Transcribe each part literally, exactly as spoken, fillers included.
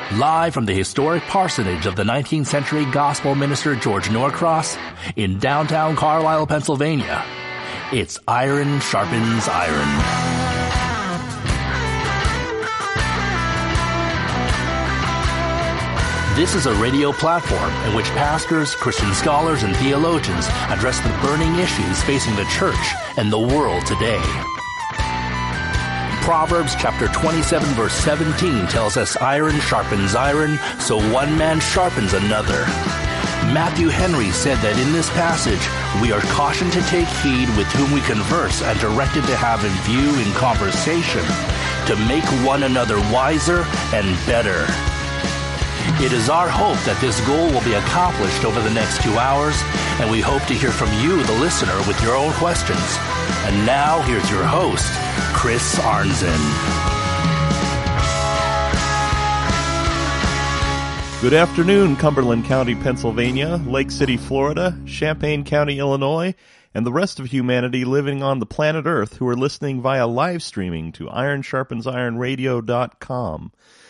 Live from the historic parsonage of the nineteenth century gospel minister George Norcross in downtown Carlisle, Pennsylvania, it's Iron Sharpens Iron. This is a radio platform in which pastors, Christian scholars, and theologians address the burning issues facing the church and the world today. Proverbs chapter twenty-seven verse seventeen tells us iron sharpens iron, so one man sharpens another. Matthew Henry said that in this passage, we are cautioned to take heed with whom we converse and directed to have in view in conversation to make one another wiser and better. It is our hope that this goal will be accomplished over the next two hours, and we hope to hear from you, the listener, with your own questions. And now, here's your host, Chris Arnzen. Good afternoon, Cumberland County, Pennsylvania, Lake City, Florida, Champaign County, Illinois, and the rest of humanity living on the planet Earth who are listening via live streaming to iron sharpens iron radio dot com.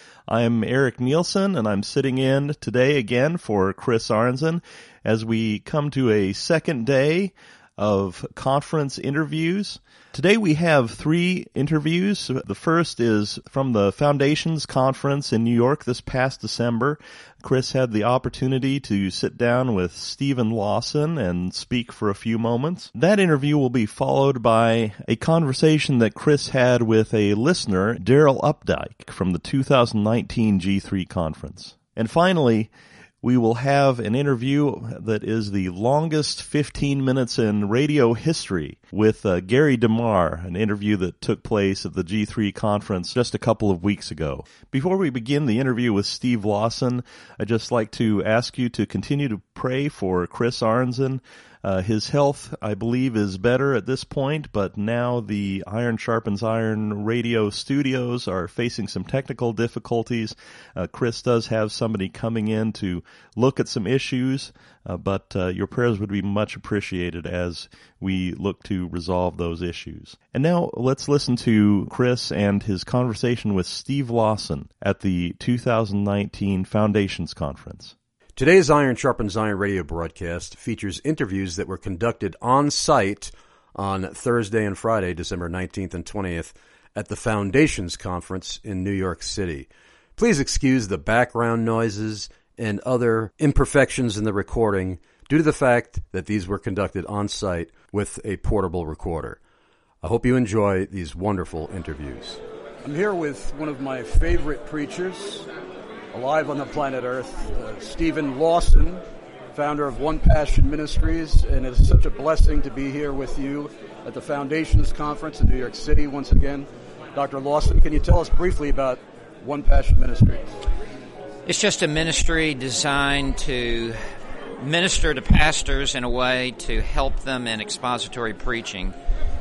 I'm Eric Nielsen, and I'm sitting in today again for Chris Arnzen as we come to a second day of conference interviews. Today we have three interviews. The first is from the Foundations Conference in New York this past December. Chris had the opportunity to sit down with Stephen Lawson and speak for a few moments. That interview will be followed by a conversation that Chris had with a listener, Daryl Updike, from the two thousand nineteen G three conference. And finally, we will have an interview that is the longest fifteen minutes in radio history with uh, Gary DeMar, an interview that took place at the G three conference just a couple of weeks ago. Before we begin the interview with Steve Lawson, I'd just like to ask you to continue to pray for Chris Arnzen. Uh, his health, I believe, is better at this point, but now the Iron Sharpens Iron radio studios are facing some technical difficulties. Uh, Chris does have somebody coming in to look at some issues, uh, but uh, your prayers would be much appreciated as we look to resolve those issues. And now let's listen to Chris and his conversation with Steve Lawson at the two thousand nineteen Foundations Conference. Today's Iron Sharpens Iron radio broadcast features interviews that were conducted on site on Thursday and Friday, December nineteenth and twentieth, at the Foundations Conference in New York City. Please excuse the background noises and other imperfections in the recording due to the fact that these were conducted on site with a portable recorder. I hope you enjoy these wonderful interviews. I'm here with one of my favorite preachers alive on the planet Earth, uh, Stephen Lawson, founder of One Passion Ministries, and it is such a blessing to be here with you at the Foundations Conference in New York City once again. Doctor Lawson, can you tell us briefly about One Passion Ministries? It's just a ministry designed to minister to pastors in a way to help them in expository preaching.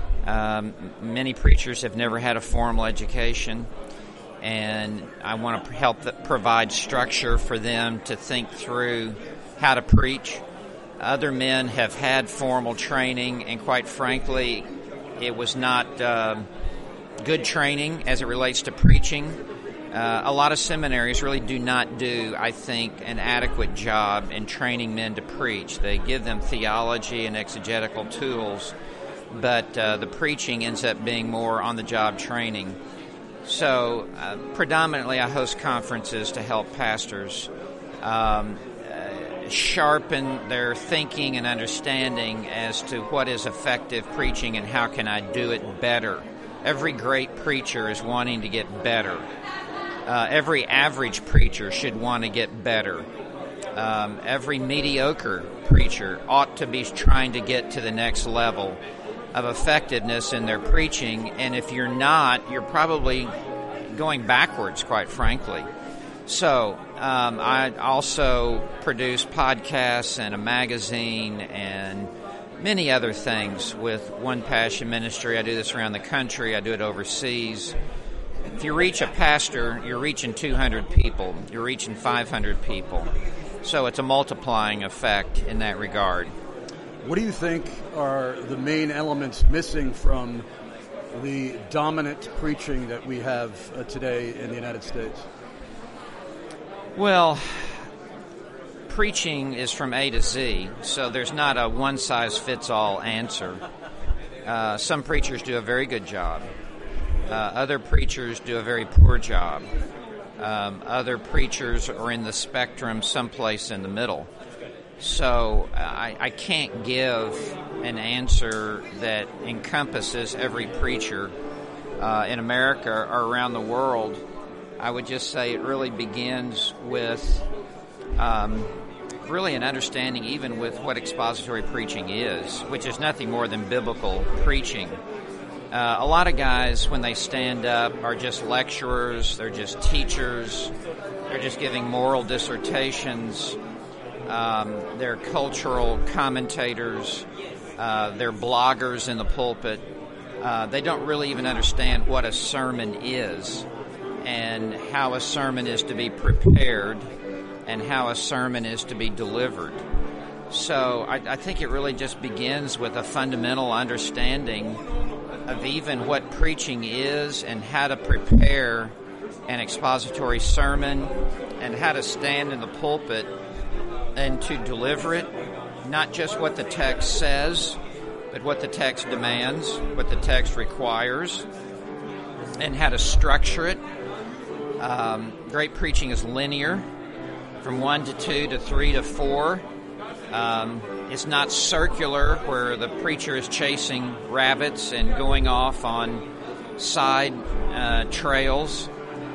Um, many preachers have never had a formal education, and I want to help provide structure for them to think through how to preach. Other men have had formal training, and quite frankly, it was not uh, good training as it relates to preaching. Uh, a lot of seminaries really do not do, I think, an adequate job in training men to preach. They give them theology and exegetical tools, but uh, the preaching ends up being more on-the-job training. So, uh, predominantly I host conferences to help pastors um, uh, sharpen their thinking and understanding as to what is effective preaching and how can I do it better. Every great preacher is wanting to get better. Uh, every average preacher should want to get better. Um, every mediocre preacher ought to be trying to get to the next level of effectiveness in their preaching, and if you're not, you're probably going backwards, quite frankly. So um, I also produce podcasts and a magazine and many other things with One Passion Ministry. I do this around the country. I do it overseas. If you reach a pastor, you're reaching two hundred people. You're reaching five hundred people. So it's a multiplying effect in that regard. What do you think are the main elements missing from the dominant preaching that we have uh, today in the United States? Well, preaching is from A to Z, so there's not a one-size-fits-all answer. Uh, some preachers do a very good job. Uh, other preachers do a very poor job. Um, other preachers are in the spectrum someplace in the middle. So I, I can't give an answer that encompasses every preacher uh, in America or around the world. I would just say it really begins with um, really an understanding even with what expository preaching is, which is nothing more than biblical preaching. Uh, a lot of guys, when they stand up, are just lecturers, they're just teachers, they're just giving moral dissertations, um, they're cultural commentators, uh, they're bloggers in the pulpit. Uh, they don't really even understand what a sermon is and how a sermon is to be prepared and how a sermon is to be delivered. So I, I think it really just begins with a fundamental understanding of even what preaching is and how to prepare an expository sermon and how to stand in the pulpit and to deliver it, not just what the text says, but what the text demands, what the text requires, and how to structure it. Um, great preaching is linear, from one to two to three to four. Um, it's not circular, where the preacher is chasing rabbits and going off on side uh, trails.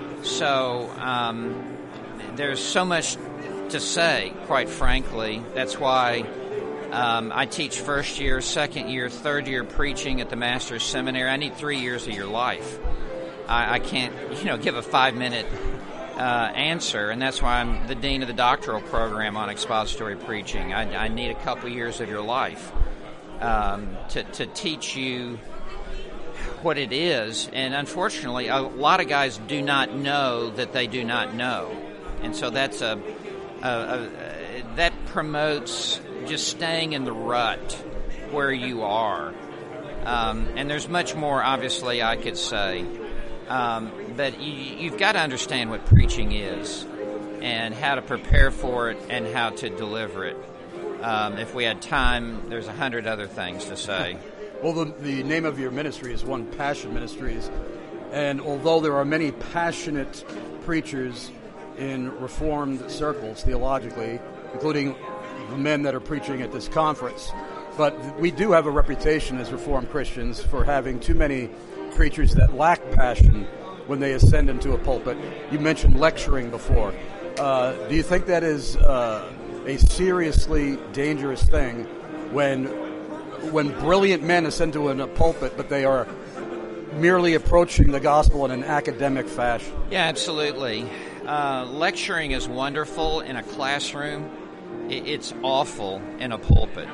So um, there's so much to say, quite frankly. That's why um, I teach first year, second year, third year preaching at the Master's Seminary. I need three years of your life. I, I can't, you know, give a five-minute uh, answer, and that's why I'm the dean of the doctoral program on expository preaching. I, I need a couple years of your life um, to, to teach you what it is. And unfortunately, a lot of guys do not know that they do not know, and so that's a, a, a that promotes just staying in the rut where you are. Um, and there's much more, obviously, I could say. Um, but you, you've got to understand what preaching is and how to prepare for it and how to deliver it. Um, if we had time, there's a hundred other things to say. Well, the, the name of your ministry is One Passion Ministries, and although there are many passionate preachers in Reformed circles theologically, including the men that are preaching at this conference, but we do have a reputation as Reformed Christians for having too many preachers that lack passion when they ascend into a pulpit. You mentioned lecturing before. Uh, do you think that is uh, a seriously dangerous thing when when brilliant men ascend to a pulpit, but they are merely approaching the gospel in an academic fashion? Yeah, absolutely. Uh, lecturing is wonderful in a classroom. It's awful in a pulpit.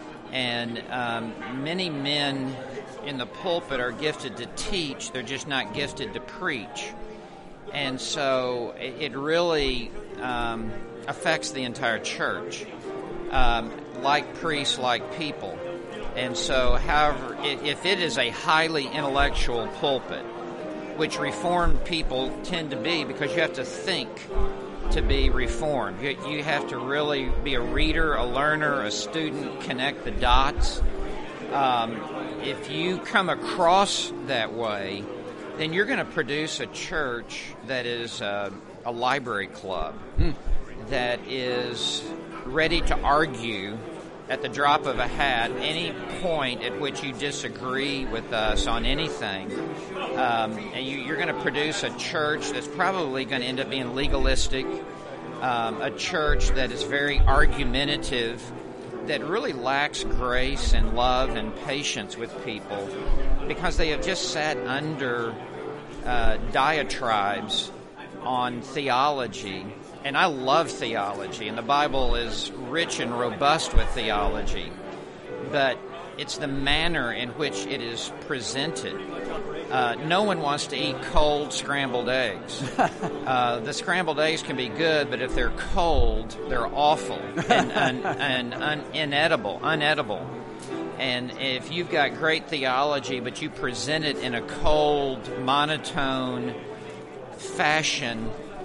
And um, many men in the pulpit are gifted to teach, they're just not gifted to preach. And so it really um, affects the entire church, um, like priests, like people. And so, however, if it is a highly intellectual pulpit, which Reformed people tend to be, because you have to think to be Reformed. You, you have to really be a reader, a learner, a student, connect the dots. Um, if you come across that way, then you're going to produce a church that is a, a library club, mm. that is ready to argue at the drop of a hat any point at which you disagree with us on anything. Um, and you, you're going to produce a church that's probably going to end up being legalistic, um, a church that is very argumentative, that really lacks grace and love and patience with people because they have just sat under uh, diatribes on theology. And I love theology, and the Bible is rich and robust with theology, but it's the manner in which it is presented. Uh, no one wants to eat cold scrambled eggs. Uh, the scrambled eggs can be good, but if they're cold, they're awful and, and, and un, inedible, unedible. And if you've got great theology, but you present it in a cold, monotone fashion,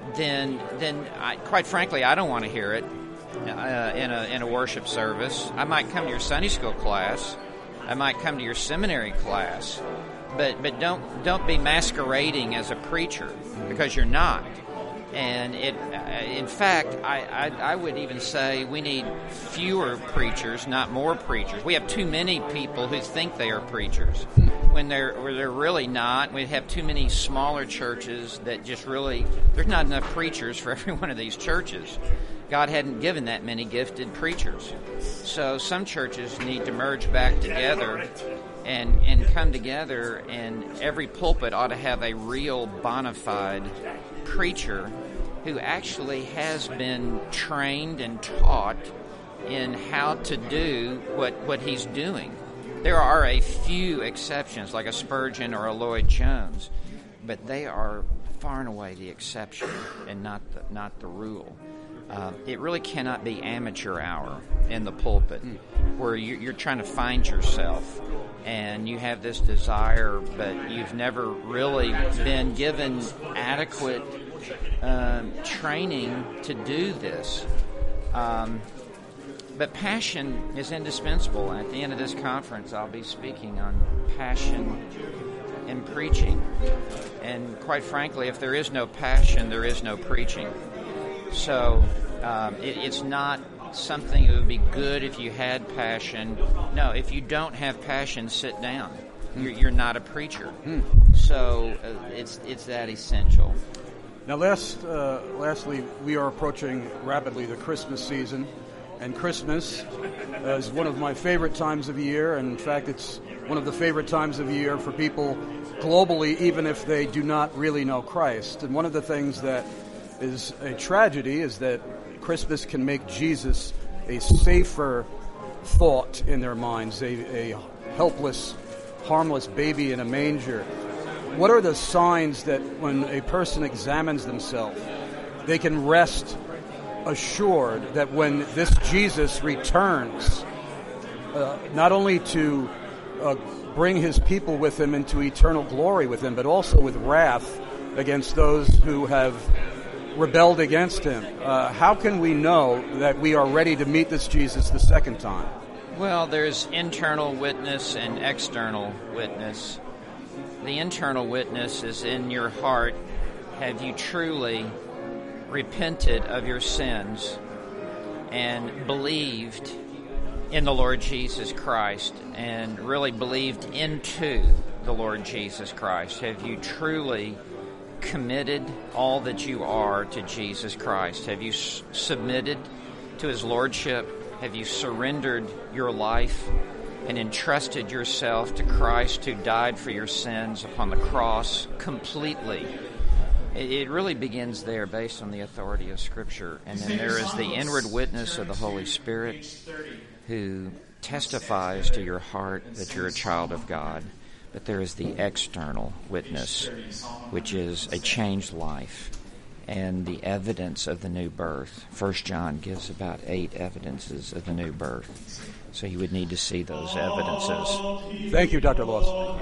then then I, quite frankly, I don't want to hear it uh, in a in a worship service. I might come to your Sunday school class. I might come to your seminary class, but but don't don't be masquerading as a preacher, because you're not. And it, uh, in fact, I, I I would even say we need fewer preachers, not more preachers. We have too many people who think they are preachers when they're where they're really not. We have too many smaller churches that just really, there's not enough preachers for every one of these churches. God hadn't given that many gifted preachers. So some churches need to merge back together and and come together, and every pulpit ought to have a real bona fide preacher who actually has been trained and taught in how to do what, what he's doing. There are a few exceptions, like a Spurgeon or a Lloyd Jones, but they are far and away the exception and not the, not the rule. Uh, it really cannot be amateur hour in the pulpit where you, you're trying to find yourself and you have this desire, but you've never really been given adequate um, training to do this. Um, but passion is indispensable. And at the end of this conference, I'll be speaking on passion in preaching. And quite frankly, if there is no passion, there is no preaching. So um, it, it's not something that would be good if you had passion. No, if you don't have passion, sit down. You're, you're not a preacher. Hmm. So uh, it's it's that essential. Now, last, uh, lastly, we are approaching rapidly the Christmas season, and Christmas uh, is one of my favorite times of year, and in fact, it's one of the favorite times of year for people globally, even if they do not really know Christ. And one of the things that is a tragedy is that Christmas can make Jesus a safer thought in their minds, a, a helpless, harmless baby in a manger. What are the signs that when a person examines themselves, they can rest assured that when this Jesus returns, uh, not only to uh, bring his people with him into eternal glory with him, but also with wrath against those who have rebelled against him. Uh, how can we know that we are ready to meet this Jesus the second time? Well, there's internal witness and external witness. The internal witness is in your heart. Have you truly repented of your sins and believed in the Lord Jesus Christ and really believed into the Lord Jesus Christ? Have you truly committed all that you are to Jesus Christ? Have you s- submitted to his lordship? Have you surrendered your life and entrusted yourself to Christ, who died for your sins upon the cross completely? It, it really begins there based on the authority of Scripture. And then there is the inward witness of the Holy Spirit who testifies to your heart that you're a child of God. But there is the external witness, which is a changed life and the evidence of the new birth. First John gives about eight evidences of the new birth. So you would need to see those evidences. Thank you, Doctor Lawson.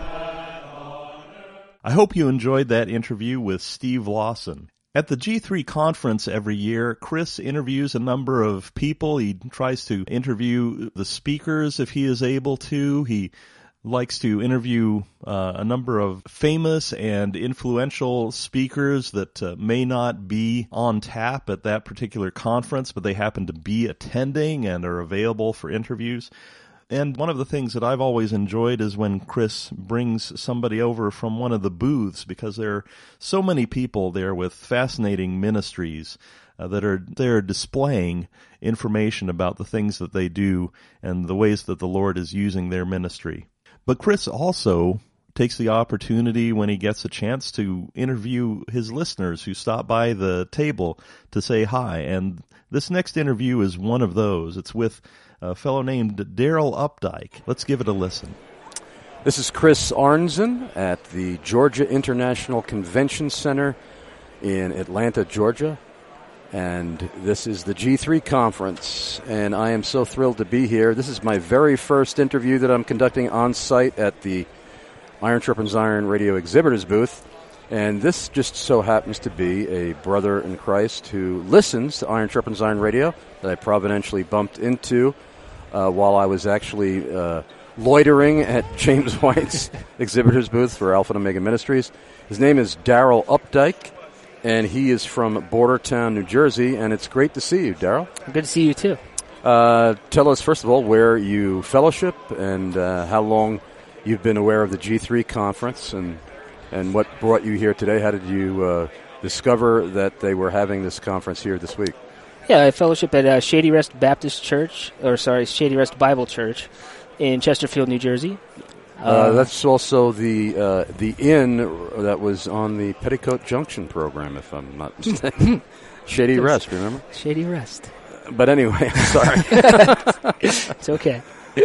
I hope you enjoyed that interview with Steve Lawson. At the G three conference every year, Chris interviews a number of people. He tries to interview the speakers if he is able to. He likes to interview uh, a number of famous and influential speakers that uh, may not be on tap at that particular conference, but they happen to be attending and are available for interviews. And one of the things that I've always enjoyed is when Chris brings somebody over from one of the booths, because there are so many people there with fascinating ministries uh, that are there displaying information about the things that they do and the ways that the Lord is using their ministry. But Chris also takes the opportunity when he gets a chance to interview his listeners who stop by the table to say hi. And this next interview is one of those. It's with a fellow named Daryl Updike. Let's give it a listen. This is Chris Arnzen at the Georgia International Convention Center in Atlanta, Georgia. And this is the G three conference, and I am so thrilled to be here. This is my very first interview that I'm conducting on site at the Iron Sharpens Iron Radio Exhibitors booth. And this just so happens to be a brother in Christ who listens to Iron Sharpens Iron Radio that I providentially bumped into uh, while I was actually uh, loitering at James White's exhibitor's booth for Alpha and Omega Ministries. His name is Darrell Updike, and he is from Bordertown, New Jersey, and it's great to see you, Darrell. Good to see you, too. Uh, tell us, first of all, where you fellowship and uh, how long you've been aware of the G three conference and And what brought you here today? How did you uh, discover that they were having this conference here this week? Yeah, I fellowship at uh, Shady Rest Baptist Church, or sorry, Shady Rest Bible Church in Chesterfield, New Jersey. Uh, Uh, that's also the uh, the inn that was on the Petticoat Junction program, if I'm not mistaken. Shady Rest, remember? Shady Rest. But anyway, I'm sorry. It's okay.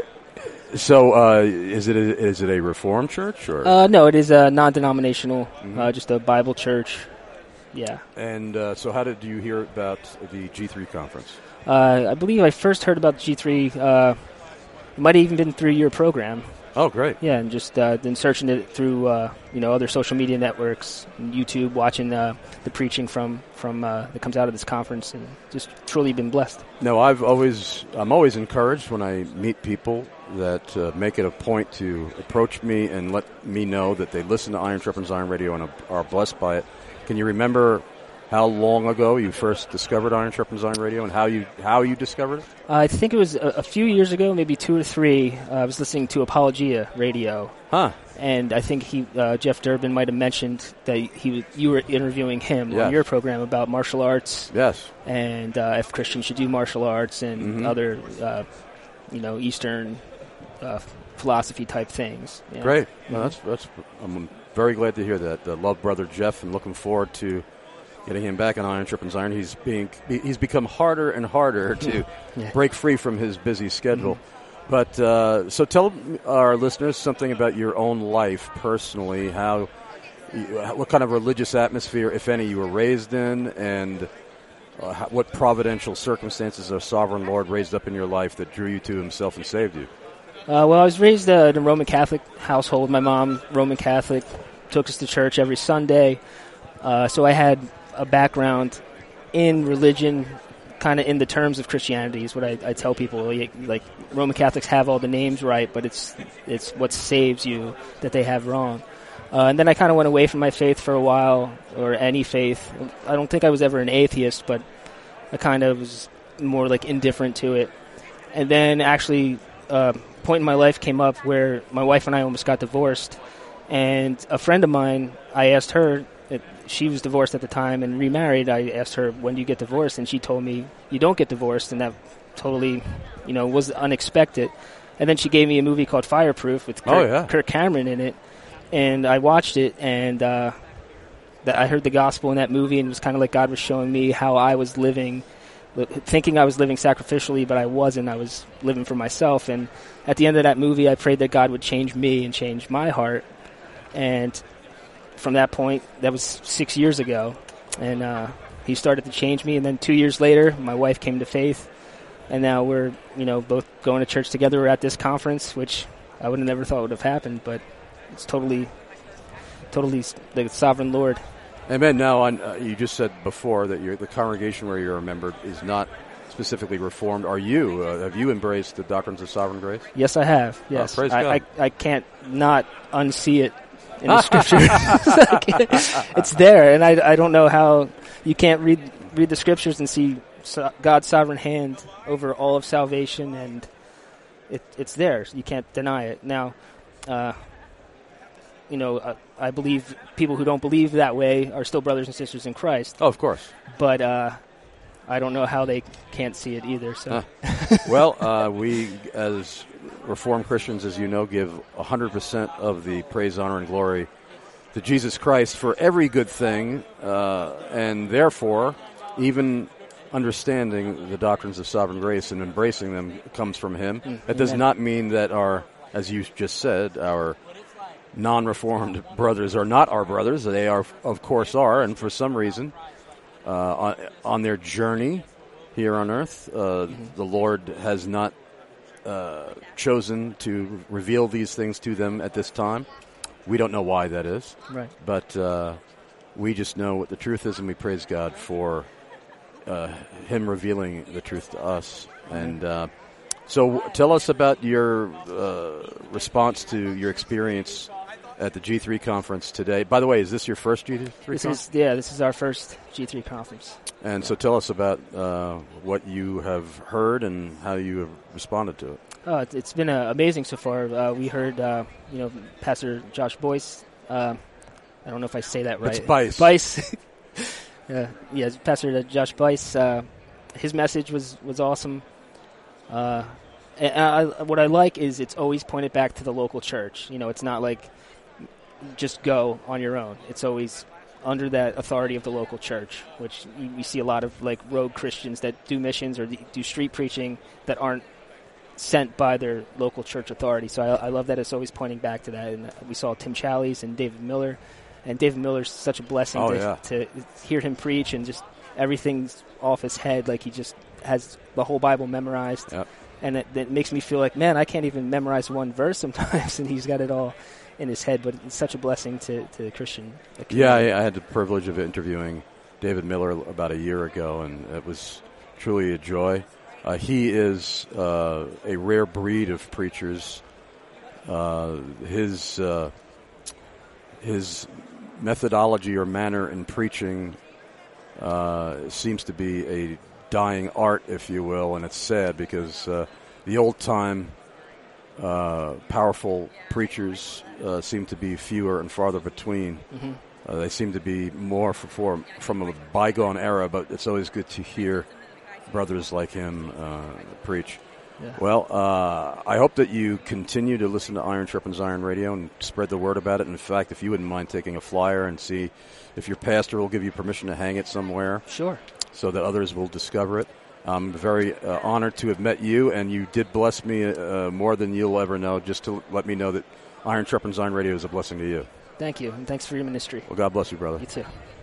So, uh, is it a, is it a Reformed church or? Uh, no, it is a non-denominational, Mhm. uh, just a Bible church. Yeah. And uh, so, how did you hear about the G three conference? Uh, I believe I first heard about G three. Uh, it might have even been through your program. Oh, great! Yeah, and just uh, then searching it through uh, you know other social media networks, and YouTube, watching uh, the preaching from from uh, that comes out of this conference, and just truly been blessed. No, I've always I'm always encouraged when I meet people that uh, make it a point to approach me and let me know that they listen to Iron Sharpens Iron Radio and are blessed by it. Can you remember how long ago you first discovered Iron Sharpens Iron Radio and how you how you discovered it? Uh, I think it was a, a few years ago, maybe two or three. Uh, I was listening to Apologia Radio, Huh? and I think he uh, Jeff Durbin might have mentioned that he you were interviewing him Yes. on your program about martial arts Yes. and uh, if Christians should do martial arts and Mhm. other uh, you know Eastern uh, philosophy type things. Yeah. Great. Well, Mhm. that's that's. I'm very glad to hear that. Uh, love brother Jeff, and looking forward to getting him back on Iron Sharpens Iron. He's being he's become harder and harder to Yeah. break free from his busy schedule. But uh, so tell our listeners something about your own life personally. How, you, what kind of religious atmosphere, if any, you were raised in, and uh, how, what providential circumstances our sovereign Lord raised up in your life that drew you to Himself and saved you. Uh, well, I was raised uh, in a Roman Catholic household. My mom, Roman Catholic, took us to church every Sunday. Uh, so I had a background in religion, kind of in the terms of Christianity is what I, I tell people. Like, like Roman Catholics have all the names right, but it's it's what saves you that they have wrong. Uh, and then I kind of went away from my faith for a while, or any faith. I don't think I was ever an atheist, but I kind of was more like indifferent to it. And then actually, uh, a point in my life came up where my wife and I almost got divorced. And a friend of mine, I asked her, it, she was divorced at the time and remarried. I asked her, when do you get divorced? And she told me, you don't get divorced. And that totally, you know, was unexpected. And then she gave me a movie called Fireproof with Kirk, Oh, yeah. Kirk Cameron in it. And I watched it, and uh, that I heard the gospel in that movie, and it was kind of like God was showing me how I was living, thinking I was living sacrificially, but I wasn't. I was living for myself. And at the end of that movie, I prayed that God would change me and change my heart. And from that point, that was six years ago, and uh, He started to change me. And then two years later, my wife came to faith, and now we're, you know, both going to church together. We're at this conference, which I would have never thought would have happened, but it's totally, totally the sovereign Lord. Amen. Now, on, uh, you just said before that you're, the congregation where you're a member is not specifically Reformed. Are you? Uh, have you embraced the doctrines of sovereign grace? Yes, I have. Yes, praise I, God. I, I can't not unsee it in the scriptures. It's like, it's there, and I, I don't know how you can't read read the scriptures and see so, God's sovereign hand over all of salvation, and it, it's there. You can't deny it. Now, uh, you know, uh, I believe people who don't believe that way are still brothers and sisters in Christ. Oh, of course. But uh, I don't know how they can't see it either. So, Huh. Well, uh, we, as Reformed Christians, as you know, give one hundred percent of the praise, honor, and glory to Jesus Christ for every good thing, uh, and therefore, even understanding the doctrines of sovereign grace and embracing them comes from Him. Mm, that does amen. not mean that our, as you just said, our non-Reformed brothers are not our brothers. They are, of course, are, and for some reason, uh, on, on their journey here on earth, uh, mm-hmm. the Lord has not uh, chosen to reveal these things to them at this time. We don't know why that is, right. but uh, we just know what the truth is, and we praise God for uh, Him revealing the truth to us. And uh, so tell us about your uh, response to your experience at the G three conference today. By the way, is this your first G three this conference? Is, yeah, this is our first G three conference. And so tell us about uh, what you have heard and how you have responded to it. Oh, it's, it's been uh, amazing so far. Uh, we heard, uh, you know, Pastor Josh Boyce. Uh, I don't know if I say that right. It's Bice. Bice. uh, yeah, Pastor Josh Bice. Uh, his message was, was awesome. Uh, and I, what I like is it's always pointed back to the local church. You know, it's not like just go on your own. It's always under that authority of the local church, which you, we see a lot of like rogue Christians that do missions or do street preaching that aren't sent by their local church authority. So I, I love that it's always pointing back to that. And we saw Tim Challies and David Miller, and David Miller's such a blessing oh, to, yeah. to hear him preach, and just everything's off his head. Like he just has the whole Bible memorized. Yep. And it, it makes me feel like, man, I can't even memorize one verse sometimes, and he's got it all in his head. But it's such a blessing to, to the Christian community. Yeah, I, I had the privilege of interviewing David Miller about a year ago, and it was truly a joy. Uh, he is uh, a rare breed of preachers. Uh, his uh, his methodology or manner in preaching uh, seems to be a dying art, if you will, and it's sad because uh, the old-time uh, powerful preachers uh, seem to be fewer and farther between. Mm-hmm. Uh, they seem to be more for, for, from a bygone era, but it's always good to hear brothers like him uh, preach. Yeah. Well, uh, I hope that you continue to listen to Iron Sharpens Iron Radio and spread the word about it. In fact, if you wouldn't mind taking a flyer and see if your pastor will give you permission to hang it somewhere. Sure. So that others will discover it. I'm very uh, honored to have met you, and you did bless me uh, more than you'll ever know, just to let me know that Iron Sharpens Iron Radio is a blessing to you. Thank you, and thanks for your ministry. Well, God bless you, brother. You too.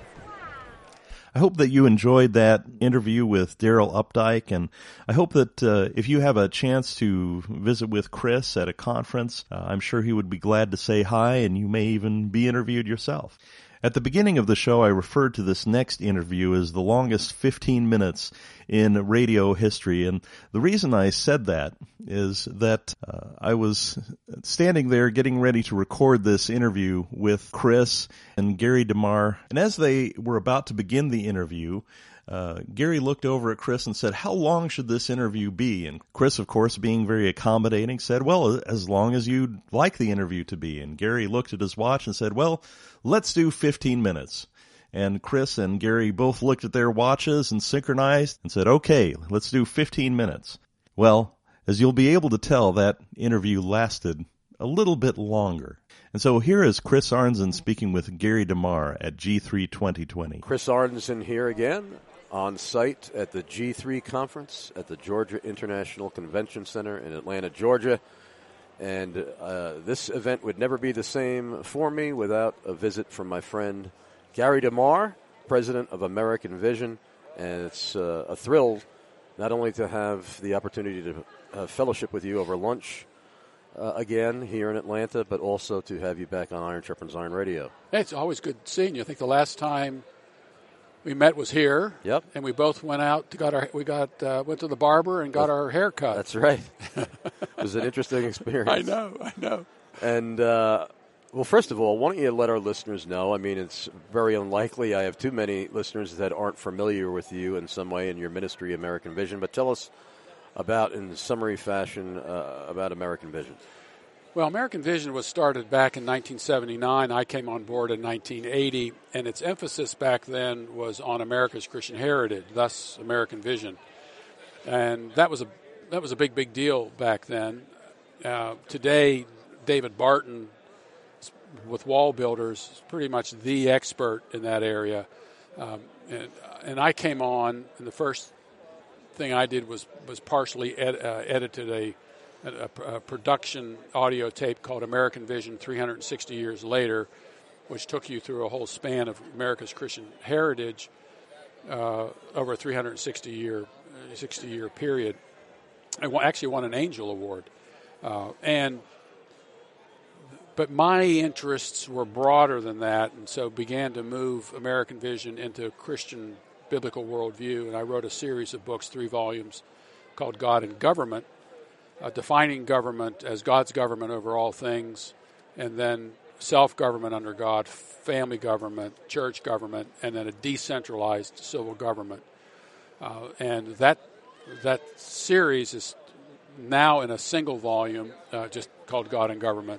I hope that you enjoyed that interview with Daryl Updike, and I hope that uh, if you have a chance to visit with Chris at a conference, uh, I'm sure he would be glad to say hi, and you may even be interviewed yourself. At the beginning of the show, I referred to this next interview as the longest fifteen minutes in radio history, and the reason I said that is that uh, I was standing there getting ready to record this interview with Chris and Gary DeMar, and as they were about to begin the interview, Uh, Gary looked over at Chris and said, how long should this interview be? And Chris, of course, being very accommodating, said, well, as long as you'd like the interview to be. And Gary looked at his watch and said, well, let's do fifteen minutes. And Chris and Gary both looked at their watches and synchronized and said, okay, let's do fifteen minutes. Well, as you'll be able to tell, that interview lasted a little bit longer. And so here is Chris Arnzen speaking with Gary DeMar at G three twenty twenty. Chris Arnzen here again, on site at the G three conference at the Georgia International Convention Center in Atlanta, Georgia. And uh, this event would never be the same for me without a visit from my friend Gary DeMar, president of American Vision. And it's uh, a thrill not only to have the opportunity to have fellowship with you over lunch uh, again here in Atlanta, but also to have you back on Iron Sharpens Iron Radio. Hey, it's always good seeing you. I think the last time we met was here. Yep. And we both went out to got our we got uh, went to the barber and got our hair cut. That's right. It was an interesting experience. I know, I know. And uh, well, first of all, why don't you let our listeners know? I mean, it's very unlikely I have too many listeners that aren't familiar with you in some way in your ministry, American Vision. But tell us about, in summary fashion, uh, about American Vision. Well, American Vision was started back in nineteen seventy-nine. I came on board in nineteen eighty, and its emphasis back then was on America's Christian heritage, thus American Vision. And that was a that was a big, big deal back then. Uh, today, David Barton, with Wall Builders, is pretty much the expert in that area. Um, and, and I came on, and the first thing I did was, was partially ed, uh, edited a A, a production audio tape called American Vision three hundred sixty Years Later, which took you through a whole span of America's Christian heritage uh, over a three hundred sixty year period. I actually won an Angel Award. Uh, and but my interests were broader than that, and so began to move American Vision into Christian biblical worldview. And I wrote a series of books, three volumes, called God and Government, uh, defining government as God's government over all things, and then self-government under God, family government, church government, and then a decentralized civil government. Uh, and that that series is now in a single volume, uh, just called God and Government.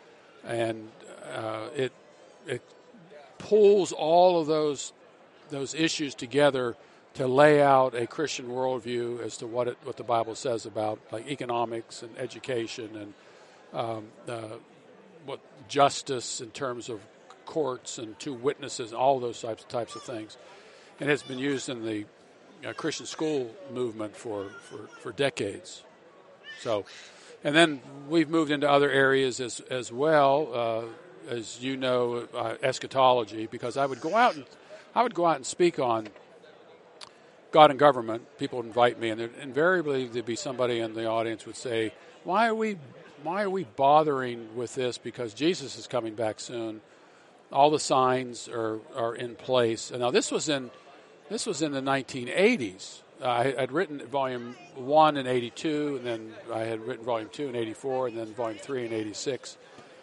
And uh, it it pulls all of those those issues together to lay out a Christian worldview as to what it what the Bible says about like economics and education and um, uh, what justice in terms of courts and two witnesses, all those types types of things. And it's been used in the uh, Christian school movement for, for, for decades. So. And then we've moved into other areas as as well, uh, as you know, uh, eschatology. Because I would go out and I would go out and speak on God and government. People would invite me, and invariably there'd be somebody in the audience would say, "Why are we why are we bothering with this? Because Jesus is coming back soon. All the signs are are in place." And now this was in this was in the nineteen eighties. I had written volume one in eighty-two, and then I had written volume two in eighty-four, and then volume three in eighty-six.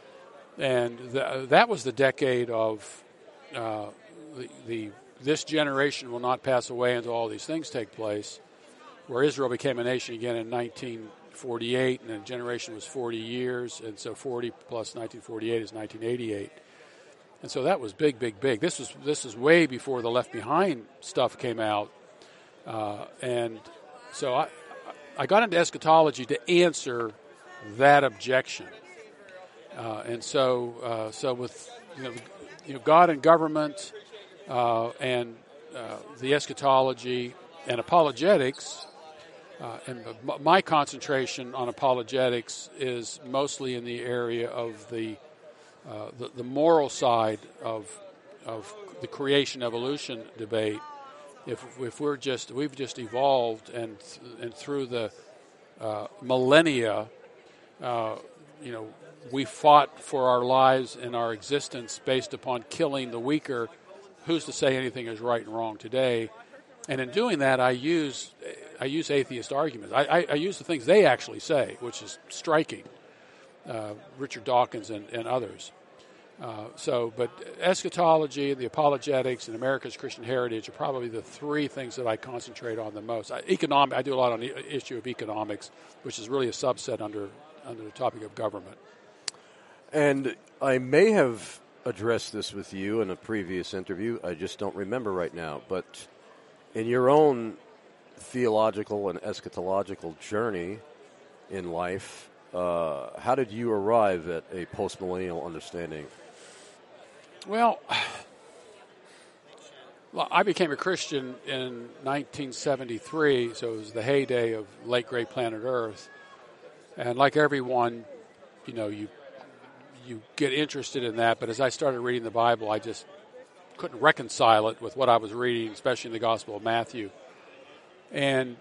And the, that was the decade of uh, the, the this generation will not pass away until all these things take place, where Israel became a nation again in nineteen forty-eight, and the generation was forty years, and so forty plus nineteen forty-eight is nineteen eighty-eight. And so that was big, big, big. This was this is way before the Left Behind stuff came out. Uh, and so I, I got into eschatology to answer that objection. Uh, and so, uh, so with you know, you know, God and government, uh, and uh, the eschatology and apologetics, uh, and my concentration on apologetics is mostly in the area of the uh, the, the moral side of of the creation evolution debate. If if we're just we've just evolved and and through the uh, millennia, uh, you know, we fought for our lives and our existence based upon killing the weaker. Who's to say anything is right and wrong today? And in doing that, I use I use atheist arguments. I, I, I use the things they actually say, which is striking. Uh, Richard Dawkins and, and others. Uh, so, but eschatology, the apologetics, and America's Christian heritage are probably the three things that I concentrate on the most. I, economic, I do a lot on the issue of economics, which is really a subset under under the topic of government. And I may have addressed this with you in a previous interview. I just don't remember right now. But in your own theological and eschatological journey in life, uh, how did you arrive at a postmillennial understanding? Well, well, I became a Christian in nineteen seventy-three, so it was the heyday of late great planet Earth. And like everyone, you know, you you get interested in that. But as I started reading the Bible, I just couldn't reconcile it with what I was reading, especially in the Gospel of Matthew. And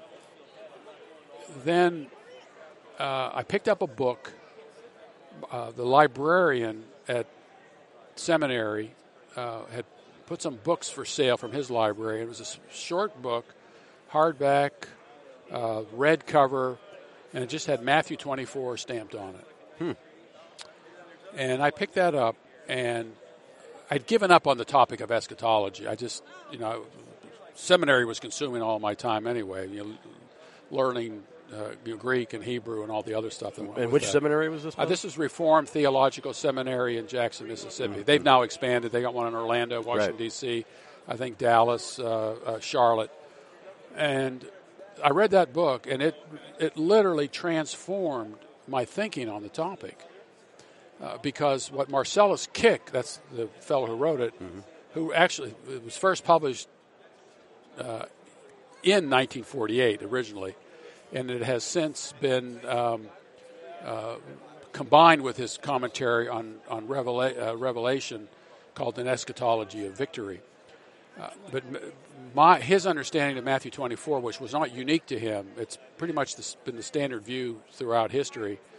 then uh, I picked up a book. Uh, the librarian at seminary uh, had put some books for sale from his library. It was a short book, hardback, uh, red cover, and it just had Matthew twenty-four stamped on it. Hmm. And I picked that up, and I'd given up on the topic of eschatology. I just, you know, seminary was consuming all my time anyway, you know, learning uh, you know, Greek and Hebrew and all the other stuff. That went and with which that. seminary was this? Uh, this is Reformed Theological Seminary in Jackson, Mississippi. Mm-hmm. They've now expanded. They got one in Orlando, Washington, right. D C, I think Dallas, uh, uh, Charlotte. And I read that book, and it it literally transformed my thinking on the topic. Uh, because what Marcellus Kick, that's the fellow who wrote it, mm-hmm. who actually, it was first published uh, in nineteen forty-eight originally, and it has since been um, uh, combined with his commentary on, on Revela- uh, Revelation called An Eschatology of Victory. Uh, but my, his understanding of Matthew twenty-four, which was not unique to him, it's pretty much the, been the standard view throughout history,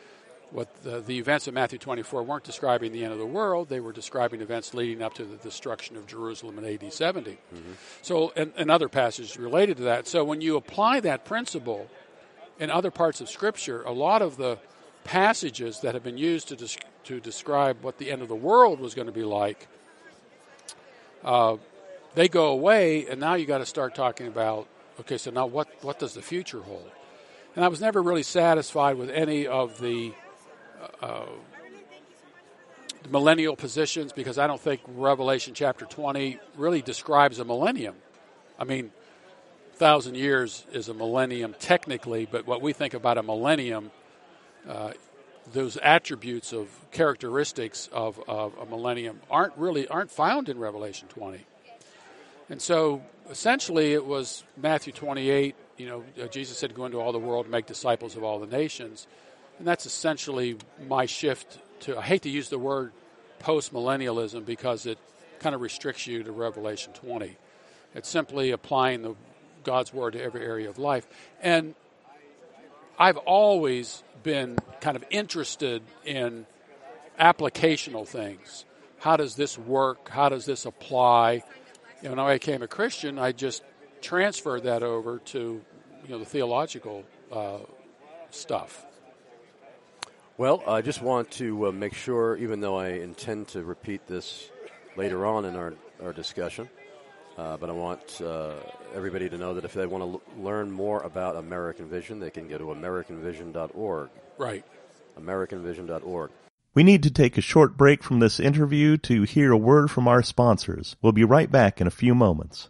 what the, the events of Matthew twenty-four weren't describing the end of the world. They were describing events leading up to the destruction of Jerusalem in A D seventy. Mm-hmm. So, and, and other passages related to that. So when you apply that principle in other parts of Scripture, a lot of the passages that have been used to des- to describe what the end of the world was going to be like, uh, they go away, and now you got to start talking about, okay, so now what, what does the future hold? And I was never really satisfied with any of the uh, millennial positions, because I don't think Revelation chapter twenty really describes a millennium. I mean, a thousand years is a millennium technically, but what we think about a millennium, uh, those attributes of characteristics of, of a millennium aren't really aren't found in Revelation twenty. And so essentially it was Matthew twenty-eight, you know, uh, Jesus said, go into all the world and make disciples of all the nations. And that's essentially my shift to, I hate to use the word post-millennialism because it kind of restricts you to Revelation twenty. It's simply applying the God's word to every area of life. And I've always been kind of interested in applicational things. How does this work? How does this apply? You know, when I became a Christian, I just transferred that over to, you know, the theological uh, stuff. Well, I just want to uh, make sure, even though I intend to repeat this later on in our, our discussion, uh, but I want uh, everybody to know that if they want to l- learn more about American Vision, they can go to american vision dot org. Right. american vision dot org. We need to take a short break from this interview to hear a word from our sponsors. We'll be right back in a few moments.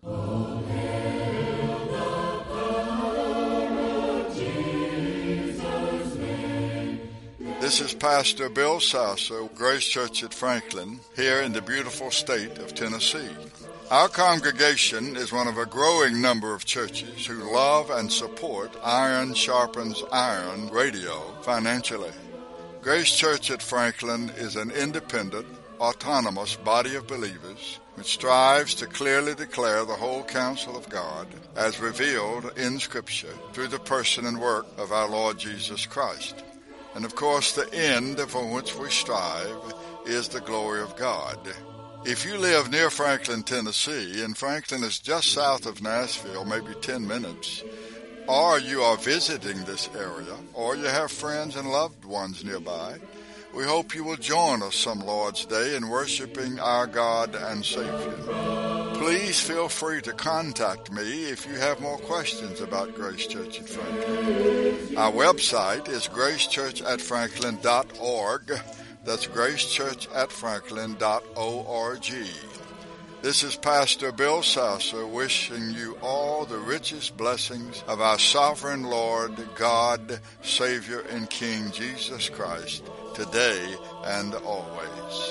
This is Pastor Bill Sasso, Grace Church at Franklin, here in the beautiful state of Tennessee. Our congregation is one of a growing number of churches who love and support Iron Sharpens Iron radio financially. Grace Church at Franklin is an independent, autonomous body of believers which strives to clearly declare the whole counsel of God as revealed in Scripture through the person and work of our Lord Jesus Christ. And of course, the end for which we strive is the glory of God. If you live near Franklin, Tennessee, and Franklin is just south of Nashville, maybe ten minutes, or you are visiting this area, or you have friends and loved ones nearby, we hope you will join us some Lord's Day in worshiping our God and Savior. Please feel free to contact me if you have more questions about Grace Church at Franklin. Our website is grace church at franklin dot org. That's grace church at franklin dot org. This is Pastor Bill Sasso wishing you all the richest blessings of our sovereign Lord, God, Savior, and King Jesus Christ, today and always.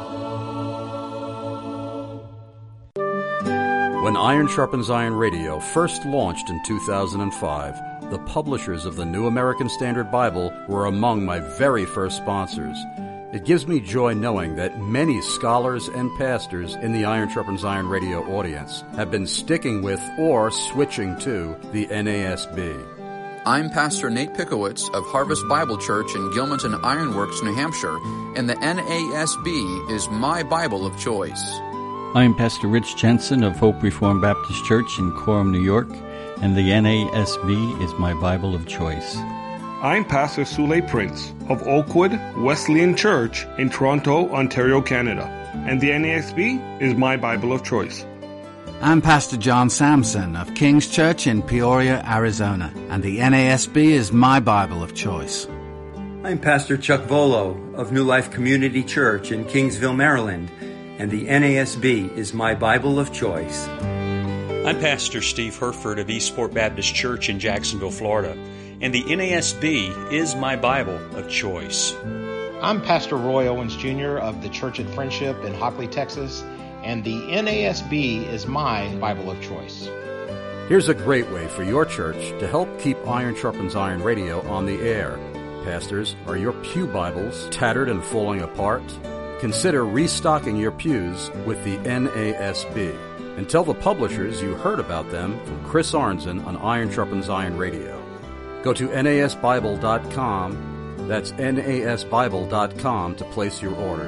When Iron Sharpens Iron Radio first launched in two thousand five, the publishers of the New American Standard Bible were among my very first sponsors. It gives me joy knowing that many scholars and pastors in the Iron Sharpens Iron radio audience have been sticking with or switching to the N A S B. I'm Pastor Nate Pickowitz of Harvest Bible Church in Gilmanton Ironworks, New Hampshire, and the N A S B is my Bible of choice. I'm Pastor Rich Jensen of Hope Reformed Baptist Church in Coram, New York, and the N A S B is my Bible of choice. I'm Pastor Sule Prince of Oakwood Wesleyan Church in Toronto, Ontario, Canada, and the N A S B is my Bible of choice. I'm Pastor John Sampson of King's Church in Peoria, Arizona, and the N A S B is my Bible of choice. I'm Pastor Chuck Volo of New Life Community Church in Kingsville, Maryland, and the N A S B is my Bible of choice. I'm Pastor Steve Herford of Eastport Baptist Church in Jacksonville, Florida, and the N A S B is my Bible of choice. I'm Pastor Roy Owens Junior of the Church at Friendship in Hockley, Texas, and the N A S B is my Bible of choice. Here's a great way for your church to help keep Iron Sharpens Iron Radio on the air. Pastors, are your pew Bibles tattered and falling apart? Consider restocking your pews with the N A S B. And tell the publishers you heard about them from Chris Arnzen on Iron Sharpens Iron Radio. Go to N A S Bible dot com That's N A S Bible dot com to place your order.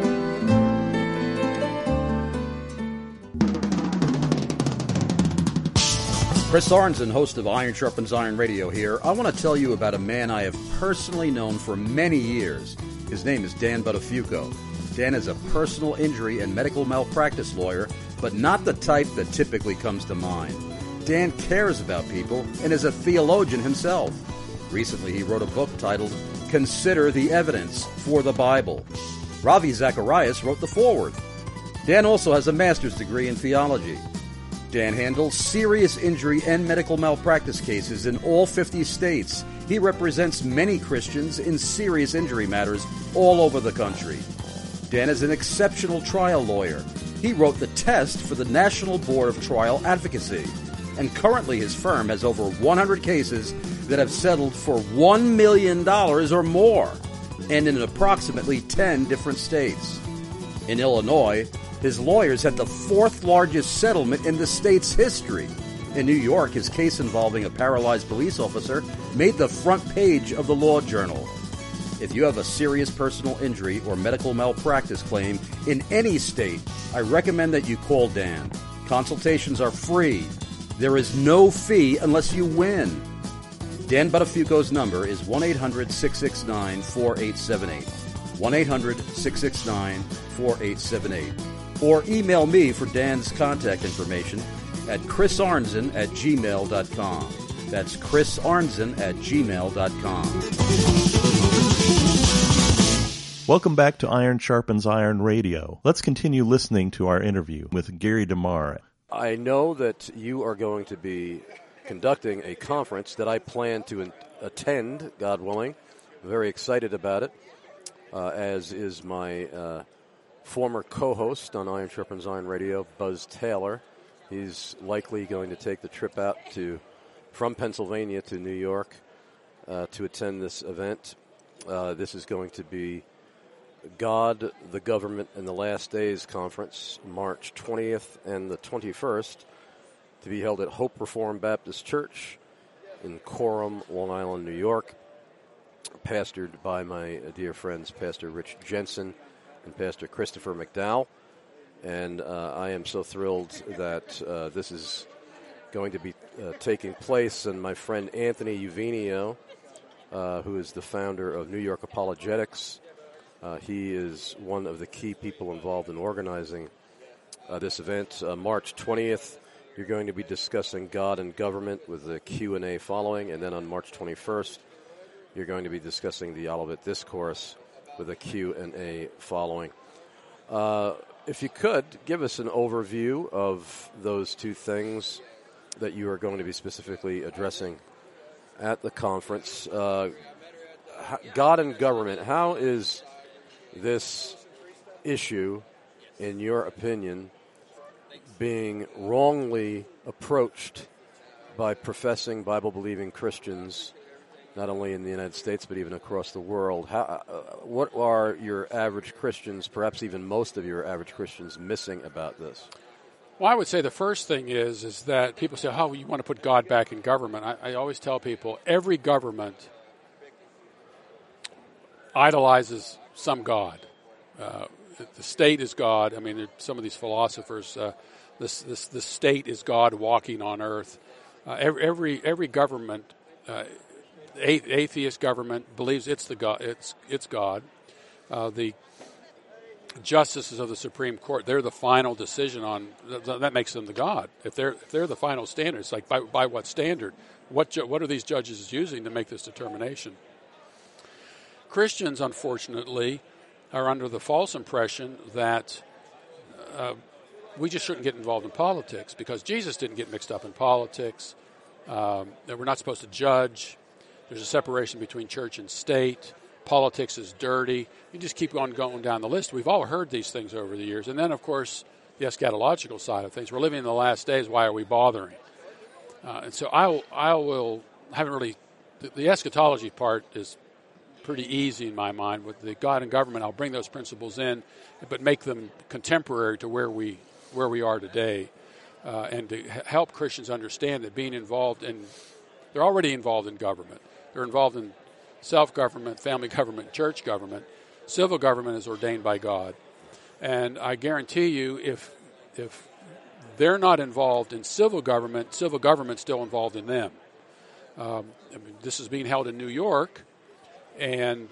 Chris Arnzen, host of Iron Sharpens Iron Radio here. I want to tell you about a man I have personally known for many years. His name is Dan Buttafuoco. Dan is a personal injury and medical malpractice lawyer, but not the type that typically comes to mind. Dan cares about people and is a theologian himself. Recently, he wrote a book titled Consider the Evidence for the Bible. Ravi Zacharias wrote the foreword. Dan also has a master's degree in theology. Dan handles serious injury and medical malpractice cases in all fifty states. He represents many Christians in serious injury matters all over the country. Dan is an exceptional trial lawyer. He wrote the test for the National Board of Trial Advocacy. And currently his firm has over one hundred cases that have settled for one million dollars or more, and in approximately ten different states. In Illinois, his lawyers had the fourth largest settlement in the state's history. In New York, his case involving a paralyzed police officer made the front page of the Law Journal. If you have a serious personal injury or medical malpractice claim in any state, I recommend that you call Dan. Consultations are free. There is no fee unless you win. Dan Buttafuoco's number is one eight hundred six six nine four eight seven eight. one eight hundred six six nine four eight seven eight. Or email me for Dan's contact information at chrisarnzen at gmail dot com. That's chrisarnzen at gmail dot com. Welcome back to Iron Sharpens Iron Radio. Let's continue listening to our interview with Gary DeMar. I know that you are going to be conducting a conference that I plan to in- attend, God willing. I'm very excited about it, uh, as is my uh, former co-host on Iron Sharpens Iron Radio, Buzz Taylor. He's likely going to take the trip out to from Pennsylvania to New York uh, to attend this event. Uh, this is going to be God, the Government, and the Last Days Conference, March twentieth and the twenty-first, to be held at Hope Reformed Baptist Church in Coram, Long Island, New York, pastored by my dear friends, Pastor Rich Jensen and Pastor Christopher McDowell. And uh, I am so thrilled that uh, this is going to be uh, taking place. And my friend Anthony Uvenio, uh, who is the founder of New York Apologetics, uh, he is one of the key people involved in organizing uh, this event. Uh, March twentieth, you're going to be discussing God and government with the Q and A following. And then on March twenty-first, you're going to be discussing the Olivet Discourse with a Q and A following. Uh, if you could, give us an overview of those two things that you are going to be specifically addressing at the conference. Uh, God and government, how is this issue, in your opinion, being wrongly approached by professing Bible-believing Christians, not only in the United States but even across the world? How, uh, what are your average Christians, perhaps even most of your average Christians, missing about this? Well, I would say the first thing is is that people say, "Oh, you want to put God back in government?" I, I always tell people every government idolizes some god. Uh, the state is God. I mean, some of these philosophers, uh, this, this the state is God walking on earth. Uh, every, every every government. Uh, Atheist government believes it's the God. It's it's God. Uh, the justices of the Supreme Court, they're the final decision on. That makes them the God. If they're if they're the final standard, it's like by by what standard? What ju- what are these judges using to make this determination? Christians, unfortunately, are under the false impression that uh, we just shouldn't get involved in politics because Jesus didn't get mixed up in politics. Um, that we're not supposed to judge. There's a separation between church and state. Politics is dirty. You just keep on going down the list. We've all heard these things over the years. And then, of course, the eschatological side of things. We're living in the last days. Why are we bothering? Uh, and so I, I will, haven't really, the, the eschatology part is pretty easy in my mind. With the God and government, I'll bring those principles in, but make them contemporary to where we where we are today, uh, and to help Christians understand that being involved in, they're already involved in government. They're involved in self-government, family government, church government. Civil government is ordained by God. And I guarantee you, if if they're not involved in civil government, civil government's still involved in them. Um, I mean, this is being held in New York, and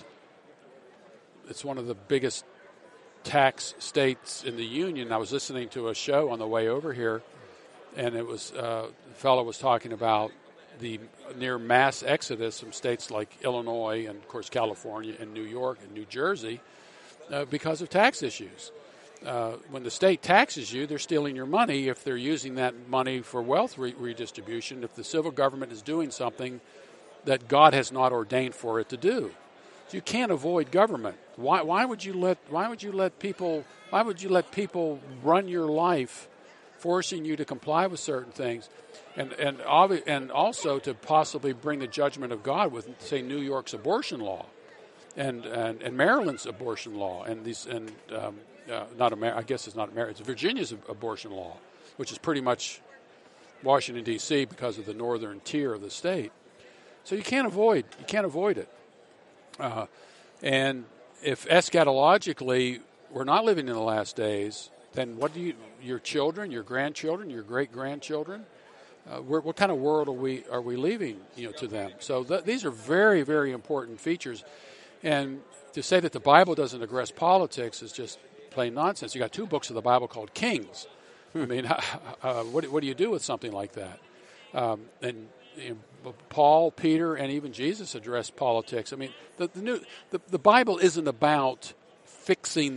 it's one of the biggest tax states in the union. I was listening to a show on the way over here, and it was uh, the fellow was talking about the near mass exodus from states like Illinois and, of course, California and New York and New Jersey uh, because of tax issues. Uh, when the state taxes you, they're stealing your money if they're using that money for wealth re- redistribution, if the civil government is doing something that God has not ordained for it to do. So you can't avoid government. Why, why would you let why would you let people why would you let people run your life, forcing you to comply with certain things, and and obvi- and also to possibly bring the judgment of God with, say, New York's abortion law, and and, and Maryland's abortion law, and these and um, uh, not Amer- I guess it's not America, it's Virginia's abortion law, which is pretty much Washington D C because of the northern tier of the state. So you can't avoid you can't avoid it. Uh, and if eschatologically we're not living in the last days, then what do you, your children, your grandchildren, your great-grandchildren, uh, where, what kind of world are we are we leaving, you know, to them? So th- these are very, very important features. And to say that the Bible doesn't address politics is just plain nonsense. You got two books of the Bible called Kings. I mean, uh, what, what do you do with something like that? Um, and you know, Paul, Peter, and even Jesus addressed politics. I mean, the the, new, the the Bible isn't about fixing